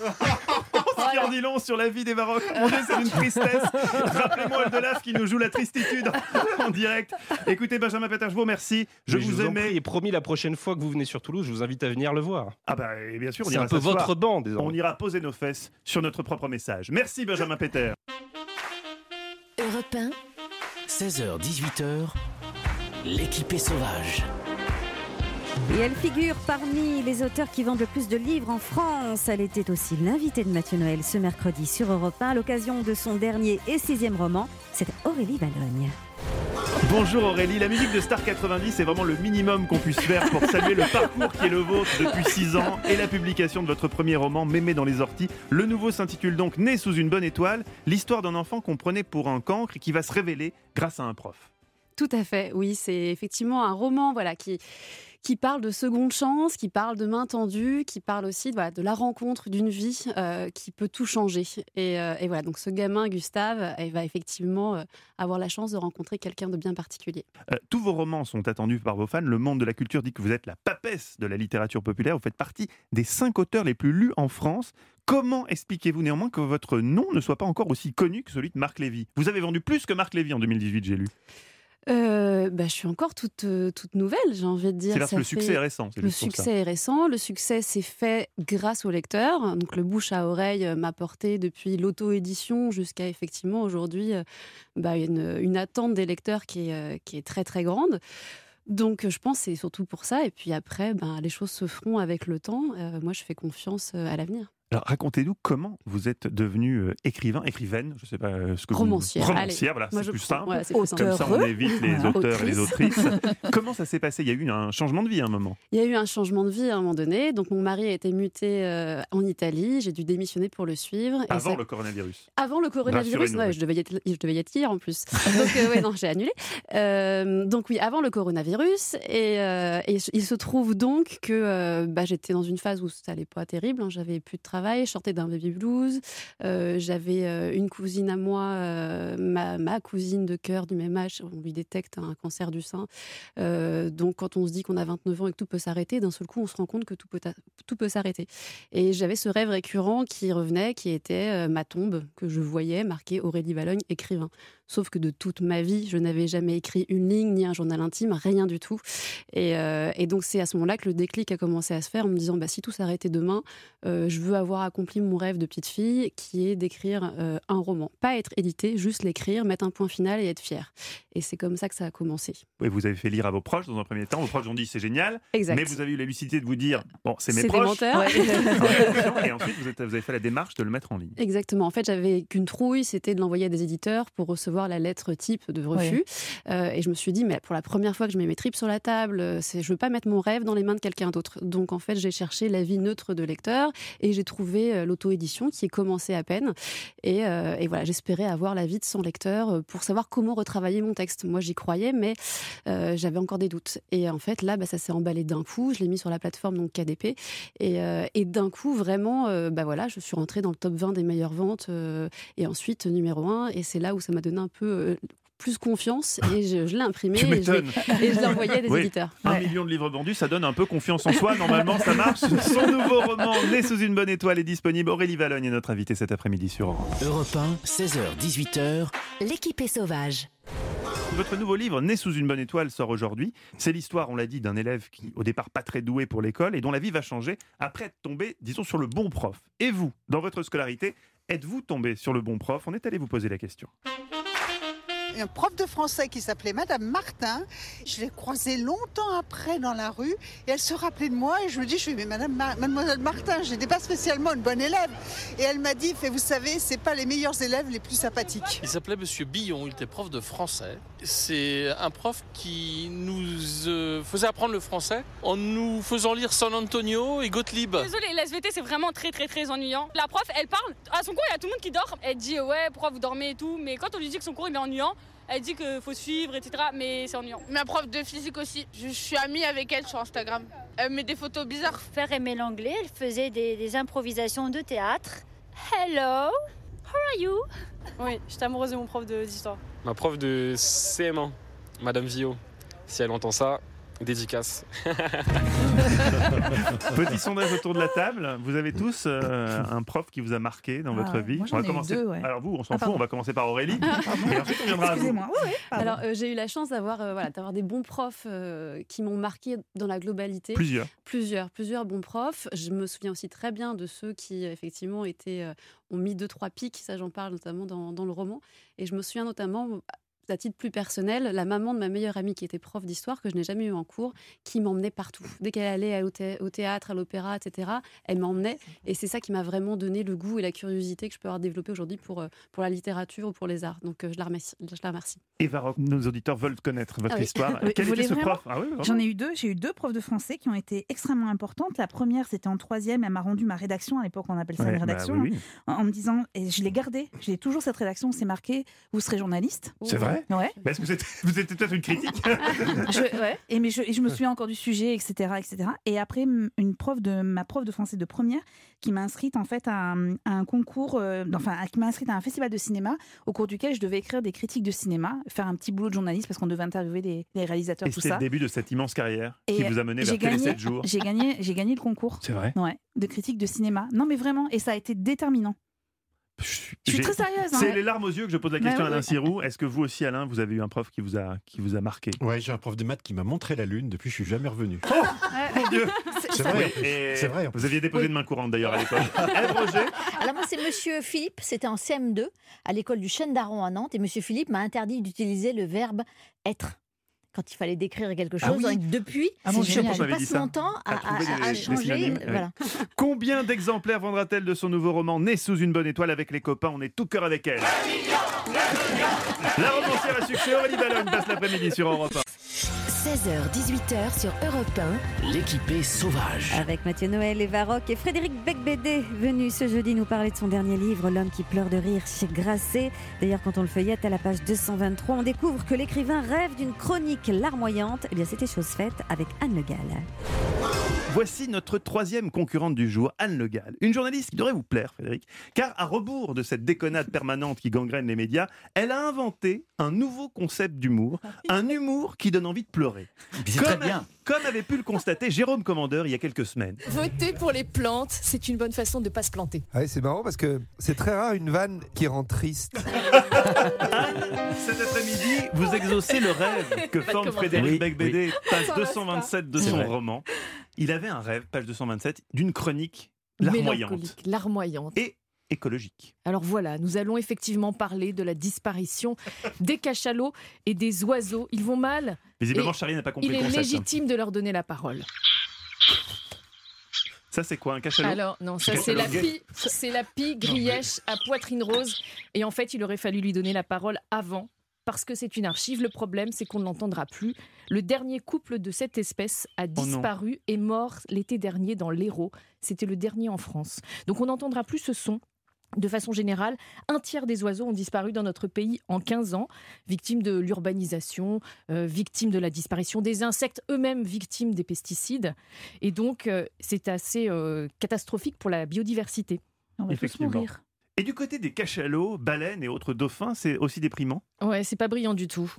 Ce qui en dit long sur la vie des Maroc. Mon Dieu, c'est une tristesse. Rappelez-moi Oldelaf qui nous joue la tristitude en direct. Écoutez, Benjamin Péter, je vous remercie. Je Mais vous en aimais. prie, et promis, la prochaine fois que vous venez sur Toulouse, je vous invite à venir le voir. Ah bah, et bien sûr, on C'est ira un peu s'asseoir. votre banc, désormais. On ira poser nos fesses sur notre propre message. Merci, Benjamin Péter. Europe un, seize heures dix-huit heures, l'équipée sauvage. Et elle figure parmi les auteurs qui vendent le plus de livres en France. Elle était aussi l'invitée de Mathieu Noël ce mercredi sur Europe un à l'occasion de son dernier et sixième roman. C'est Aurélie Valogne. Bonjour Aurélie, la musique de Star quatre-vingt-dix c'est vraiment le minimum qu'on puisse faire pour saluer le parcours qui est le vôtre depuis six ans et la publication de votre premier roman Mémé dans les orties. Le nouveau s'intitule donc Né sous une bonne étoile, l'histoire d'un enfant qu'on prenait pour un cancre et qui va se révéler grâce à un prof. Tout à fait, oui, c'est effectivement un roman voilà, qui, qui parle de seconde chance, qui parle de main tendue, qui parle aussi voilà, de la rencontre d'une vie euh, qui peut tout changer. Et, euh, et voilà, donc ce gamin, Gustave, il va effectivement euh, avoir la chance de rencontrer quelqu'un de bien particulier. Euh, tous vos romans sont attendus par vos fans. Le monde de la culture dit que vous êtes la papesse de la littérature populaire. Vous faites partie des cinq auteurs les plus lus en France. Comment expliquez-vous néanmoins que votre nom ne soit pas encore aussi connu que celui de Marc Lévy ? Vous avez vendu plus que Marc Lévy en deux mille dix-huit, j'ai lu. Euh, bah, je suis encore toute, euh, toute nouvelle, j'ai envie de dire. C'est parce que le fait... succès est récent. C'est le juste pour succès ça. est récent. Le succès s'est fait grâce au lecteur. Donc le bouche à oreille m'a porté depuis l'auto-édition jusqu'à effectivement aujourd'hui euh, bah, une, une attente des lecteurs qui est, euh, qui est très très grande. Donc je pense que c'est surtout pour ça. Et puis après, ben, les choses se feront avec le temps. Euh, moi, je fais confiance à l'avenir. Alors racontez-nous comment vous êtes devenue euh, écrivain, écrivaine, je ne sais pas euh, ce que romancière. vous... Romancière. Voilà, Moi, c'est je plus prends, simple. voilà, c'est plus Comme ça, on évite les Voilà. auteurs et les Autrice. autrices. Comment ça s'est passé ? Il y a eu un changement de vie à un moment. Il y a eu un changement de vie à un moment donné. Donc mon mari a été muté euh, en Italie. J'ai dû démissionner pour le suivre. Et Avant ça... le coronavirus. Avant le coronavirus, Rassurez-nous, ouais, oui. je, devais y être, je devais y être hier en plus. Donc euh, ouais, non, j'ai annulé. Euh, donc oui, avant le coronavirus. Et, euh, et il se trouve donc que euh, bah, j'étais dans une phase où ça allait pas terrible. Hein. J'avais plus de travail, je sortais d'un baby blues. Euh, j'avais euh, une cousine à moi, euh, ma, ma cousine de cœur du même âge. On lui détecte un cancer du sein. Euh, donc quand on se dit qu'on a vingt-neuf ans et que tout peut s'arrêter, d'un seul coup, on se rend compte que tout peut, tout peut s'arrêter. Et j'avais ce rêve récurrent qui revenait, qui était euh, ma tombe, que je voyais marquée Aurélie Valogne, écrivain. Sauf que de toute ma vie, je n'avais jamais écrit une ligne, ni un journal intime, rien du tout. Et, euh, et donc, c'est à ce moment-là que le déclic a commencé à se faire en me disant, bah, si tout s'arrêtait demain, euh, je veux avoir accompli mon rêve de petite fille, qui est d'écrire euh, un roman. Pas être édité, juste l'écrire, mettre un point final et être fière. Et c'est comme ça que ça a commencé. Oui, vous avez fait lire à vos proches dans un premier temps. Vos proches ont dit, c'est génial. Exact. Mais vous avez eu la lucidité de vous dire, bon, c'est mes C'est des proches. menteurs. Et ensuite, vous, êtes, vous avez fait la démarche de le mettre en ligne. Exactement. En fait, j'avais qu'une trouille, c'était de l'envoyer à des éditeurs pour recevoir la lettre type de refus. Ouais. Euh, et je me suis dit, mais pour la première fois que je mets mes tripes sur la table, c'est, je veux pas mettre mon rêve dans les mains de quelqu'un d'autre. Donc, en fait, j'ai cherché l'avis neutre de lecteur et j'ai trouvé euh, l'auto-édition qui est commencée à peine. Et, euh, et voilà, j'espérais avoir l'avis de son lecteur pour savoir comment retravailler mon texte. Moi, j'y croyais, mais euh, j'avais encore des doutes. Et en fait, là, bah, ça s'est emballé d'un coup. Je l'ai mis sur la plateforme donc K D P. Et, euh, et d'un coup, vraiment, euh, bah voilà, je suis rentrée dans le top vingt des meilleures ventes. Euh, et ensuite, numéro un. Et c'est là où ça m'a donné un peu euh, plus confiance. Et je, je l'ai imprimé Tu et je, l'ai, m'étonnes. et je l'ai envoyé à des Oui, éditeurs. Un Ouais. million de livres vendus, ça donne un peu confiance en soi. Normalement, ça marche. Son nouveau roman, Né sous une bonne étoile, est disponible. Aurélie Valogne est notre invitée cet après-midi sur Europe. Europe un, seize heures dix-huit heures. L'équipe est sauvage. Votre nouveau livre, Né sous une bonne étoile, sort aujourd'hui. C'est l'histoire, on l'a dit, d'un élève qui, au départ, pas très doué pour l'école et dont la vie va changer après être tombé, disons, sur le bon prof. Et vous, dans votre scolarité, êtes-vous tombé sur le bon prof ? On est allé vous poser la question. Un prof de français qui s'appelait Madame Martin. Je l'ai croisée longtemps après dans la rue et elle se rappelait de moi et je me dis, je suis mais Madame Mar- Mademoiselle Martin, je n'étais pas spécialement une bonne élève. Et elle m'a dit, fait, vous savez, c'est pas les meilleurs élèves les plus sympathiques. Il s'appelait Monsieur Billon, il était prof de français. C'est un prof qui nous euh, faisait apprendre le français en nous faisant lire San Antonio et Gottlieb. Désolée, l'S V T c'est vraiment très très très ennuyant. La prof, elle parle, à son cours il y a tout le monde qui dort. Elle dit ouais pourquoi vous dormez et tout, mais quand on lui dit que son cours il est ennuyant, elle dit qu'il faut suivre, et cetera. Mais c'est ennuyant. Ma prof de physique aussi, je suis amie avec elle sur Instagram. Elle met des photos bizarres. Faire aimer l'anglais, elle faisait des, des improvisations de théâtre. Hello, how are you? Oui, j'étais amoureuse de mon prof de- d'histoire. Ma prof de C M un, Madame Vio. Si elle entend ça, dédicace. Petit sondage autour de la table. Vous avez tous euh, un prof qui vous a marqué dans Ah, votre vie. moi, j'en On va ai eu commencer. deux, ouais. Alors vous, on s'en Ah, fout. pardon. On va commencer par Aurélie. Et ensuite, on viendra à vous. Excusez-moi. Oui, oui, pardon. Alors, euh, j'ai eu la chance d'avoir, euh, voilà, d'avoir des bons profs euh, qui m'ont marqué dans la globalité. Plusieurs. Plusieurs, plusieurs bons profs. Je me souviens aussi très bien de ceux qui, effectivement, étaient, euh, ont mis deux, trois pics. Ça, j'en parle notamment dans, dans le roman. Et je me souviens notamment, à titre plus personnel, la maman de ma meilleure amie qui était prof d'histoire, que je n'ai jamais eu en cours, qui m'emmenait partout. Dès qu'elle allait au, thé- au théâtre, à l'opéra, et cetera, elle m'emmenait. Et c'est ça qui m'a vraiment donné le goût et la curiosité que je peux avoir développé aujourd'hui pour, euh, pour la littérature ou pour les arts. Donc, euh, je la remercie. Je la remercie. Eva Rock, nos auditeurs veulent connaître votre Ah oui. histoire. Oui, Quel vous était ce voulez vraiment prof? Ah oui, vraiment. J'en ai eu deux. J'ai eu deux profs de français qui ont été extrêmement importantes. La première, c'était en troisième. Elle m'a rendu ma rédaction. À l'époque, on appelle ça Ouais, une bah rédaction. oui, oui. hein, en, en me disant, et je l'ai gardée. J'ai toujours cette rédaction. C'est marqué, vous serez journaliste. C'est vrai? Ouais. Ouais. Mais est-ce que c'était, vous étiez peut-être une critique je, ouais. Et, mais je, et je me souviens encore du sujet, et cetera, et cetera. Et après, une prof de, ma prof de français de première qui m'a inscrite en fait à, un, à un concours, euh, enfin, qui m'a inscrite à un festival de cinéma au cours duquel je devais écrire des critiques de cinéma, faire un petit boulot de journaliste parce qu'on devait interviewer des, des réalisateurs, Et tout c'était ça. le début de cette immense carrière Et qui vous a mené j'ai vers Télé gagné, sept jours. J'ai gagné, j'ai gagné le concours. C'est vrai Ouais, de critique de cinéma. Non, mais vraiment. Et ça a été déterminant. Je suis J'ai- très sérieuse. hein. C'est les larmes aux yeux que je pose la question Bah à Alain oui. Sirou. Est-ce que vous aussi, Alain, vous avez eu un prof qui vous a, qui vous a marqué? Ouais, j'ai un prof de maths qui m'a montré la lune. Depuis, je suis jamais revenu. Oh mon Dieu. C'est vrai. Oui, et C'est vrai. Vous aviez déposé Oui. une main courante d'ailleurs à l'école. Ève Roger. Alors moi, c'est Monsieur Philippe, c'était en C M deux, à l'école du Chêne d'Aron à Nantes, et Monsieur Philippe m'a interdit d'utiliser le verbe être quand il fallait décrire quelque chose. Ah oui. Donc, depuis, Ah mon je, Dieu, je pourquoi vous m'avez dit passe ça mon temps à, À trouver à- à les- les changer. synonymes, oui. Voilà. Combien d'exemplaires vendra-t-elle de son nouveau roman Né sous une bonne étoile avec les copains? On est tout cœur avec elle. La romancière à succès Aurélie Ballon passe l'après-midi sur Europe un. seize heures dix-huit heures sur Europe un. L'équipée sauvage. Avec Mathieu Noël, Eva Rock et Frédéric Becbédé, venu ce jeudi nous parler de son dernier livre, L'homme qui pleure de rire chez Grasset. D'ailleurs, quand on le feuillette à la page deux cent vingt-trois, on découvre que l'écrivain rêve d'une chronique larmoyante. Eh bien, c'était chose faite avec Anne Le Gall. Voici notre troisième concurrente du jour, Anne Le Gall. Une journaliste qui devrait vous plaire, Frédéric, car à rebours de cette déconnade permanente qui gangrène les médias, elle a inventé un nouveau concept d'humour, un humour qui donne envie de pleurer. C'est Comme, très bien. comme avait pu le constater Jérôme Commandeur il y a quelques semaines. Voter pour les plantes, c'est une bonne façon de ne pas se planter. Ah oui, c'est marrant parce que c'est très rare une vanne qui rend triste. Cet après-midi, vous exaucez le rêve que Pas de forme commentaire. Frédéric Oui, Becbédé, page Ça deux reste cent vingt-sept de C'est son vrai. roman. Il avait un rêve, page deux cent vingt-sept, d'une chronique larmoyante Mélancolique, larmoyante. et écologique. Alors voilà, nous allons effectivement parler de la disparition des cachalots et des oiseaux. Ils vont mal. Visiblement, Et Charlie n'a pas compris Il le est concept. légitime de leur donner la parole. Ça, c'est quoi, un cachalot? Alors non, ça Un c'est la cachalot pie, c'est la pie grièche à poitrine rose. Et en fait, il aurait fallu lui donner la parole avant. Parce que c'est une archive, le problème c'est qu'on ne l'entendra plus. Le dernier couple de cette espèce a non. disparu et mort l'été dernier dans l'Hérault. C'était le dernier en France. Donc on n'entendra plus ce son. De façon générale, un tiers des oiseaux ont disparu dans notre pays en quinze ans, victimes de l'urbanisation, euh, victimes de la disparition des insectes, eux-mêmes victimes des pesticides. Et donc, euh, c'est assez euh, catastrophique pour la biodiversité. On va tous Effectivement. mourir. Et du côté des cachalots, baleines et autres dauphins, c'est aussi déprimant. Ouais, c'est pas brillant du tout.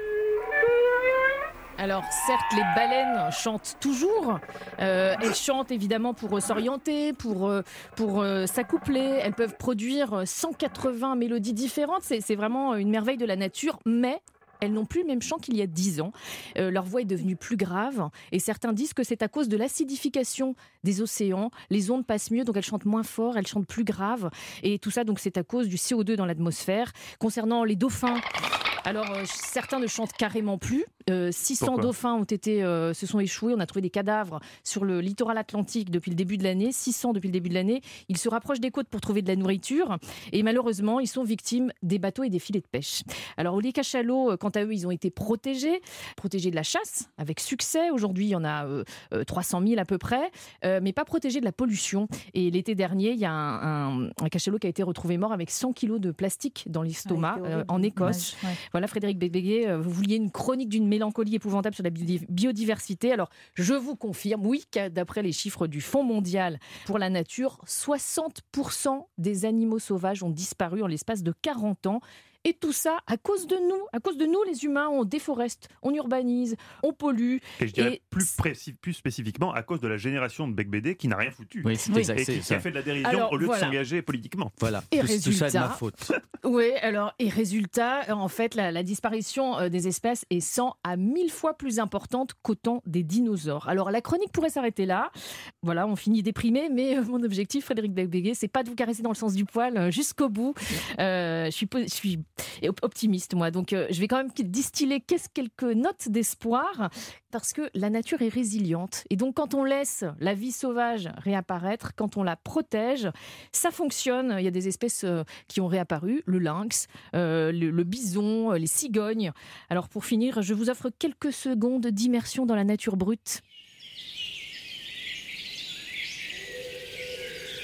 Alors certes, les baleines chantent toujours. Euh, elles chantent évidemment pour euh, s'orienter, pour, euh, pour euh, s'accoupler. Elles peuvent produire cent quatre-vingts mélodies différentes. C'est, c'est vraiment une merveille de la nature, mais elles n'ont plus le même chant qu'il y a dix ans. Euh, leur voix est devenue plus grave et certains disent que c'est à cause de l'acidification des océans. Les ondes passent mieux, donc elles chantent moins fort, elles chantent plus grave. Et tout ça, donc, c'est à cause du C O deux dans l'atmosphère. Concernant les dauphins, alors euh, certains ne chantent carrément plus. Euh, six cents Pourquoi dauphins ont été, euh, se sont échoués. On a trouvé des cadavres sur le littoral atlantique depuis le début de l'année. six cents depuis le début de l'année. Ils se rapprochent des côtes pour trouver de la nourriture. Et malheureusement, ils sont victimes des bateaux et des filets de pêche. Alors les cachalots, quant à eux, ils ont été protégés. Protégés de la chasse, avec succès. Aujourd'hui, il y en a euh, euh, trois cent mille à peu près. Euh, mais pas protégés de la pollution. Et l'été dernier, il y a un, un, un cachalots qui a été retrouvé mort avec cent kilos de plastique dans l'estomac Ah, euh, en Écosse. Ouais. Voilà, Frédéric Becbédé, euh, vous vouliez une chronique d'une mélancolie épouvantable sur la biodi- biodiversité. Alors, je vous confirme, oui, qu'à- d'après les chiffres du Fonds mondial pour la nature, soixante pour cent des animaux sauvages ont disparu en l'espace de quarante ans. Et tout ça à cause de nous. À cause de nous, les humains, on déforeste, on urbanise, on pollue. Et je dirais Et plus, précis- plus spécifiquement à cause de la génération de Becbédé qui n'a rien foutu. Oui, c'est et exact, et c'est qui, qui ça. a fait de la dérision Alors, au lieu voilà. de s'engager politiquement. Voilà, Et tout, tout ça est de résultat- ma faute. Oui, alors, et résultat, euh, en fait, la, la disparition euh, des espèces est cent à mille fois plus importante qu'au temps des dinosaures. Alors, la chronique pourrait s'arrêter là. Voilà, on finit déprimé, mais euh, mon objectif, Frédéric Becbédé, c'est pas de vous caresser dans le sens du poil euh, jusqu'au bout. Euh, je suis, po- je suis optimiste, moi. Donc, euh, je vais quand même distiller qu'est-ce quelques notes d'espoir, parce que la nature est résiliente. Et donc, quand on laisse la vie sauvage réapparaître, quand on la protège, ça fonctionne. Il y a des espèces euh, qui ont réapparu, le lynx, euh, le, le bison, euh, les cigognes. Alors, pour finir, je vous offre quelques secondes d'immersion dans la nature brute.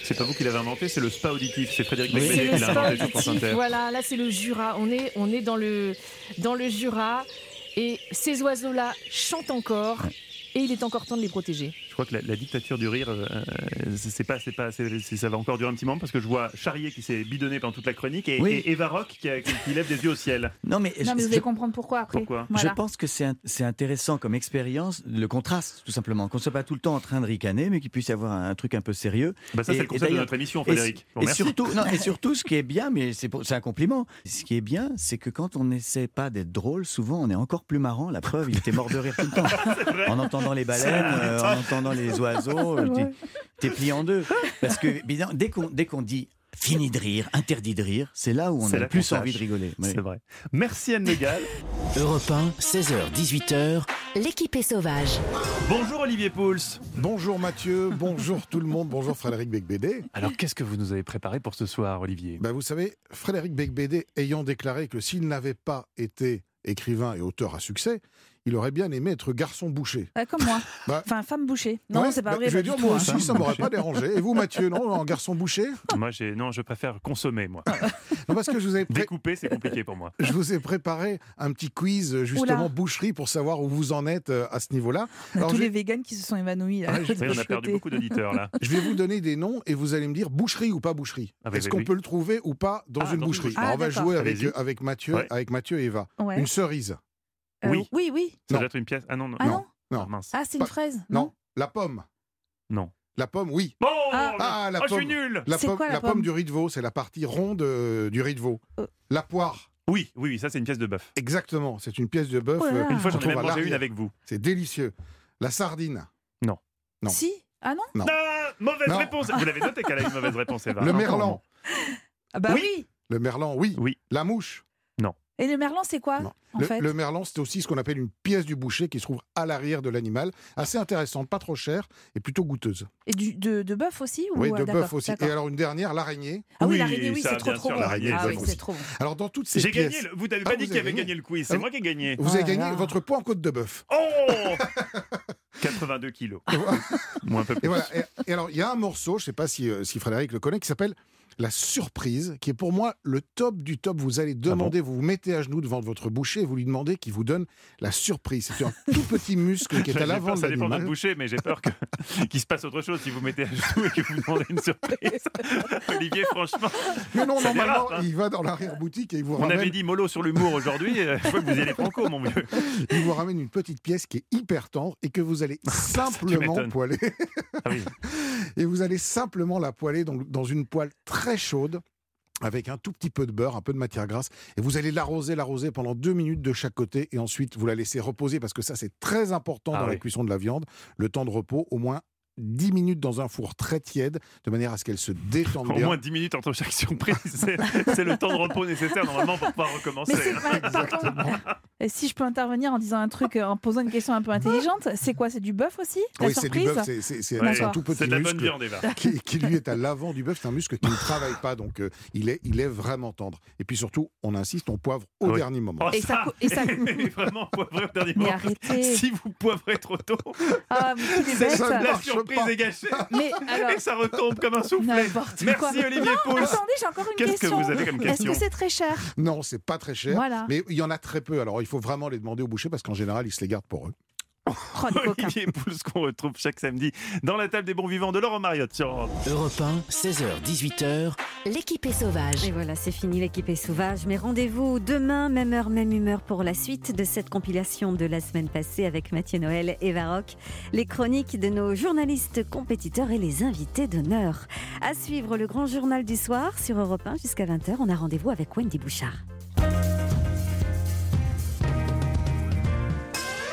C'est pas vous qui l'avez inventé, c'est le spa auditif. C'est Frédéric C'est Becbédé le qui l'a spa inventé sur France auditif, Inter. voilà, là c'est le Jura. On est, on est dans, le, dans le Jura et ces oiseaux-là chantent encore et il est encore temps de les protéger. Je crois que la, la dictature du rire, euh, c'est pas, c'est pas, c'est, c'est- ça va encore durer un petit moment parce que je vois Charrier qui s'est bidonné pendant toute la chronique et, Oui. et Eva Rock qui, a- qui- qui lève des yeux au ciel. Non, mais, Non, mais je, vous allez comprendre pourquoi après. Pourquoi Voilà. je pense que c'est, un- c'est intéressant comme expérience, le contraste, tout simplement. Qu'on ne soit pas tout le temps en train de ricaner, mais qu'il puisse y avoir un, un truc un peu sérieux. Bah ça, Et- c'est le et concept de d'ailleurs- notre émission, et- Frédéric. Bon, Et, merci. surtout, non, et surtout, ce qui est bien, mais c'est, pour- c'est un compliment, ce qui est bien, c'est que quand on n'essaie pas d'être drôle, souvent on est encore plus marrant. La preuve, il était mort de rire tout le temps. En entendant les baleines, euh, en entendant les oiseaux, euh, t'es, t'es plié en deux. Parce que évidemment, dès qu'on, dès qu'on dit fini de rire, interdit de rire, c'est là où on C'est a là le plus qu'on envie sache. de rigoler. Oui. C'est vrai. Merci Anne Le Gall. Europe un, seize heures dix-huit heures. L'équipe est sauvage. Bonjour Olivier Pouls. Bonjour Mathieu, bonjour tout le monde, bonjour Frédéric Becbédé. Alors qu'est-ce que vous nous avez préparé pour ce soir, Olivier? Ben, vous savez, Frédéric Becbédé ayant déclaré que s'il n'avait pas été écrivain et auteur à succès, il aurait bien aimé être garçon boucher. Euh, comme moi. Bah, Enfin, femme bouchée. Non, ouais, c'est pas bah, vrai. Je vais pas dire, du moi tout, aussi, hein. ça m'aurait pas dérangé. Et vous Mathieu, non, en garçon boucher? Moi, j'ai, non, je préfère consommer, moi. Non, parce que je vous ai pré- Découper, c'est compliqué pour moi. Je vous ai préparé un petit quiz justement Oula. boucherie pour savoir où vous en êtes euh, à ce niveau-là. On a Alors, tous je, les vais, végans qui se sont évanouis. Là, Ah, je- de Oui, on a l'autre perdu côté. beaucoup d'auditeurs là. je vais vous donner des noms et vous allez me dire boucherie ou pas boucherie. Ah, bah, Est-ce bah, qu'on oui. peut le trouver ou pas dans Ah, une dans une boucherie? boucherie. Alors, on va Ah, d'accord. jouer avec, Allez-y. avec, Mathieu, Ouais. avec Mathieu et Eva. Ouais. Une cerise. Euh, Oui. Oui, oui. Ça Non. doit être une pièce. Ah non, non. Ah non Non. Ah, mince. Ah, c'est une Pas- fraise. Non. La pomme. Non. La pomme, oui. Bon, Ah. Ah, la oh, je pomme. suis nul. La, C'est pomme, quoi, la la pomme pomme du riz de veau, c'est la partie ronde euh, du riz de veau. Euh. La poire. Oui, oui, oui, ça c'est une pièce de bœuf. Exactement, c'est une pièce de bœuf. Oh là là. euh, Une fois, qu'on j'en ai trouve même à mangé une l'arrière. avec vous. C'est délicieux. La sardine. Non. Non. Si. Ah non Non. Ah, mauvaise Non. réponse. Vous l'avez noté qu'elle a une mauvaise réponse, Eva. Le Encore merlan. non. Ah bah Oui. oui. Le merlan, oui. Oui. La mouche. Et le merlan, c'est quoi Non. en Le, fait le merlan, c'est aussi ce qu'on appelle une pièce du boucher qui se trouve à l'arrière de l'animal. Assez intéressante, pas trop chère et plutôt goûteuse. Et du, de, de bœuf aussi ou... Oui, euh, de d'accord, bœuf aussi. d'accord. Et alors une dernière, l'araignée. Ah oui, Oui, l'araignée, oui, ça, c'est trop bien trop sûr, bon. l'araignée, Ah oui, évidemment. c'est trop bon. Alors dans toutes ces J'ai pièces... gagné. le- Vous n'avez Ah, pas vous dit qu'il avez avait gagné. gagné le quiz. C'est Ah, moi qui ai gagné. Vous avez Oh là gagné là. votre poids en côte de bœuf. Oh quatre-vingt-deux kilos. Ou un peu plus. Et voilà. Et, et alors, il y a un morceau, je ne sais pas si, euh, si Frédéric le connaît, qui s'appelle La Surprise, qui est pour moi le top du top. Vous allez demander, vous vous mettez à genoux devant votre boucher et vous lui demandez qu'il vous donne la surprise. C'est un tout petit muscle qui est J'ai à l'avant peur, de ça dépend de l'animal. votre boucher, mais j'ai peur que- qu'il se passe autre chose si vous mettez à genoux et que vous demandez une surprise. Olivier, franchement. Mais non, ça normalement, dérape, hein. il va dans l'arrière-boutique et il vous On ramène... avait dit mollo sur l'humour aujourd'hui. euh, Je vois que vous y allez franco, mon vieux. Il vous ramène une petite pièce qui est hyper tendre et que vous allez simplement m'étonnes. poêler. Ah oui. Et vous allez simplement la poêler dans, dans une poêle très chaude avec un tout petit peu de beurre, un peu de matière grasse. Et vous allez l'arroser, l'arroser pendant deux minutes de chaque côté. Et ensuite, vous la laissez reposer parce que ça, c'est très important Ah dans la oui. cuisson de la viande. Le temps de repos, au moins dix minutes dans un four très tiède, de manière à ce qu'elle se détende Au bien. moins dix minutes entre chaque surprise. C'est c'est le temps de repos nécessaire normalement pour pouvoir recommencer. Mais c'est pas... Pardon. Et si je peux intervenir en disant un truc, euh, en posant une question un peu intelligente, c'est quoi? C'est du bœuf aussi? La Oui, c'est du surprise bœuf, c'est- c'est c'est Ouais, un tout petit c'est de la bonne muscle viande, Eva. qui, qui, lui est à l'avant du bœuf. C'est un muscle qui ne travaille pas, donc euh, il, est, il est vraiment tendre. Et puis surtout, on insiste, on poivre au Oui. dernier moment. Oh, Et ça cou- et ça- vraiment poivré au dernier Mais moment. arrêtez. Si vous poivrez trop tôt, Ah, mais tous les c'est bêtes. ça, la marche surprise pas. est gâchée. Mais alors... Et ça retombe comme un soufflet. N'importe Merci quoi. Olivier Non, Pouls. attendez, j'ai encore une Qu'est-ce que question. vous avez comme Est-ce question que c'est très cher? Non, c'est pas très cher, Voilà. mais il y en a très peu. Alors il faut vraiment les demander au boucher parce qu'en général, ils se les gardent pour eux. Oh, les coquins. Olivier Pouls qu'on retrouve chaque samedi dans la table des bons vivants de Laurent Mariotte sur Europe. Europe un, seize heures dix-huit heures. L'équipe est sauvage. Et voilà, c'est fini, l'équipe est sauvage. Mais rendez-vous demain, même heure, même humeur pour la suite de cette compilation de la semaine passée avec Mathieu Noël et Eva Rock. Les chroniques de nos journalistes compétiteurs et les invités d'honneur. À suivre le grand journal du soir sur Europe un jusqu'à vingt heures. On a rendez-vous avec Wendy Bouchard.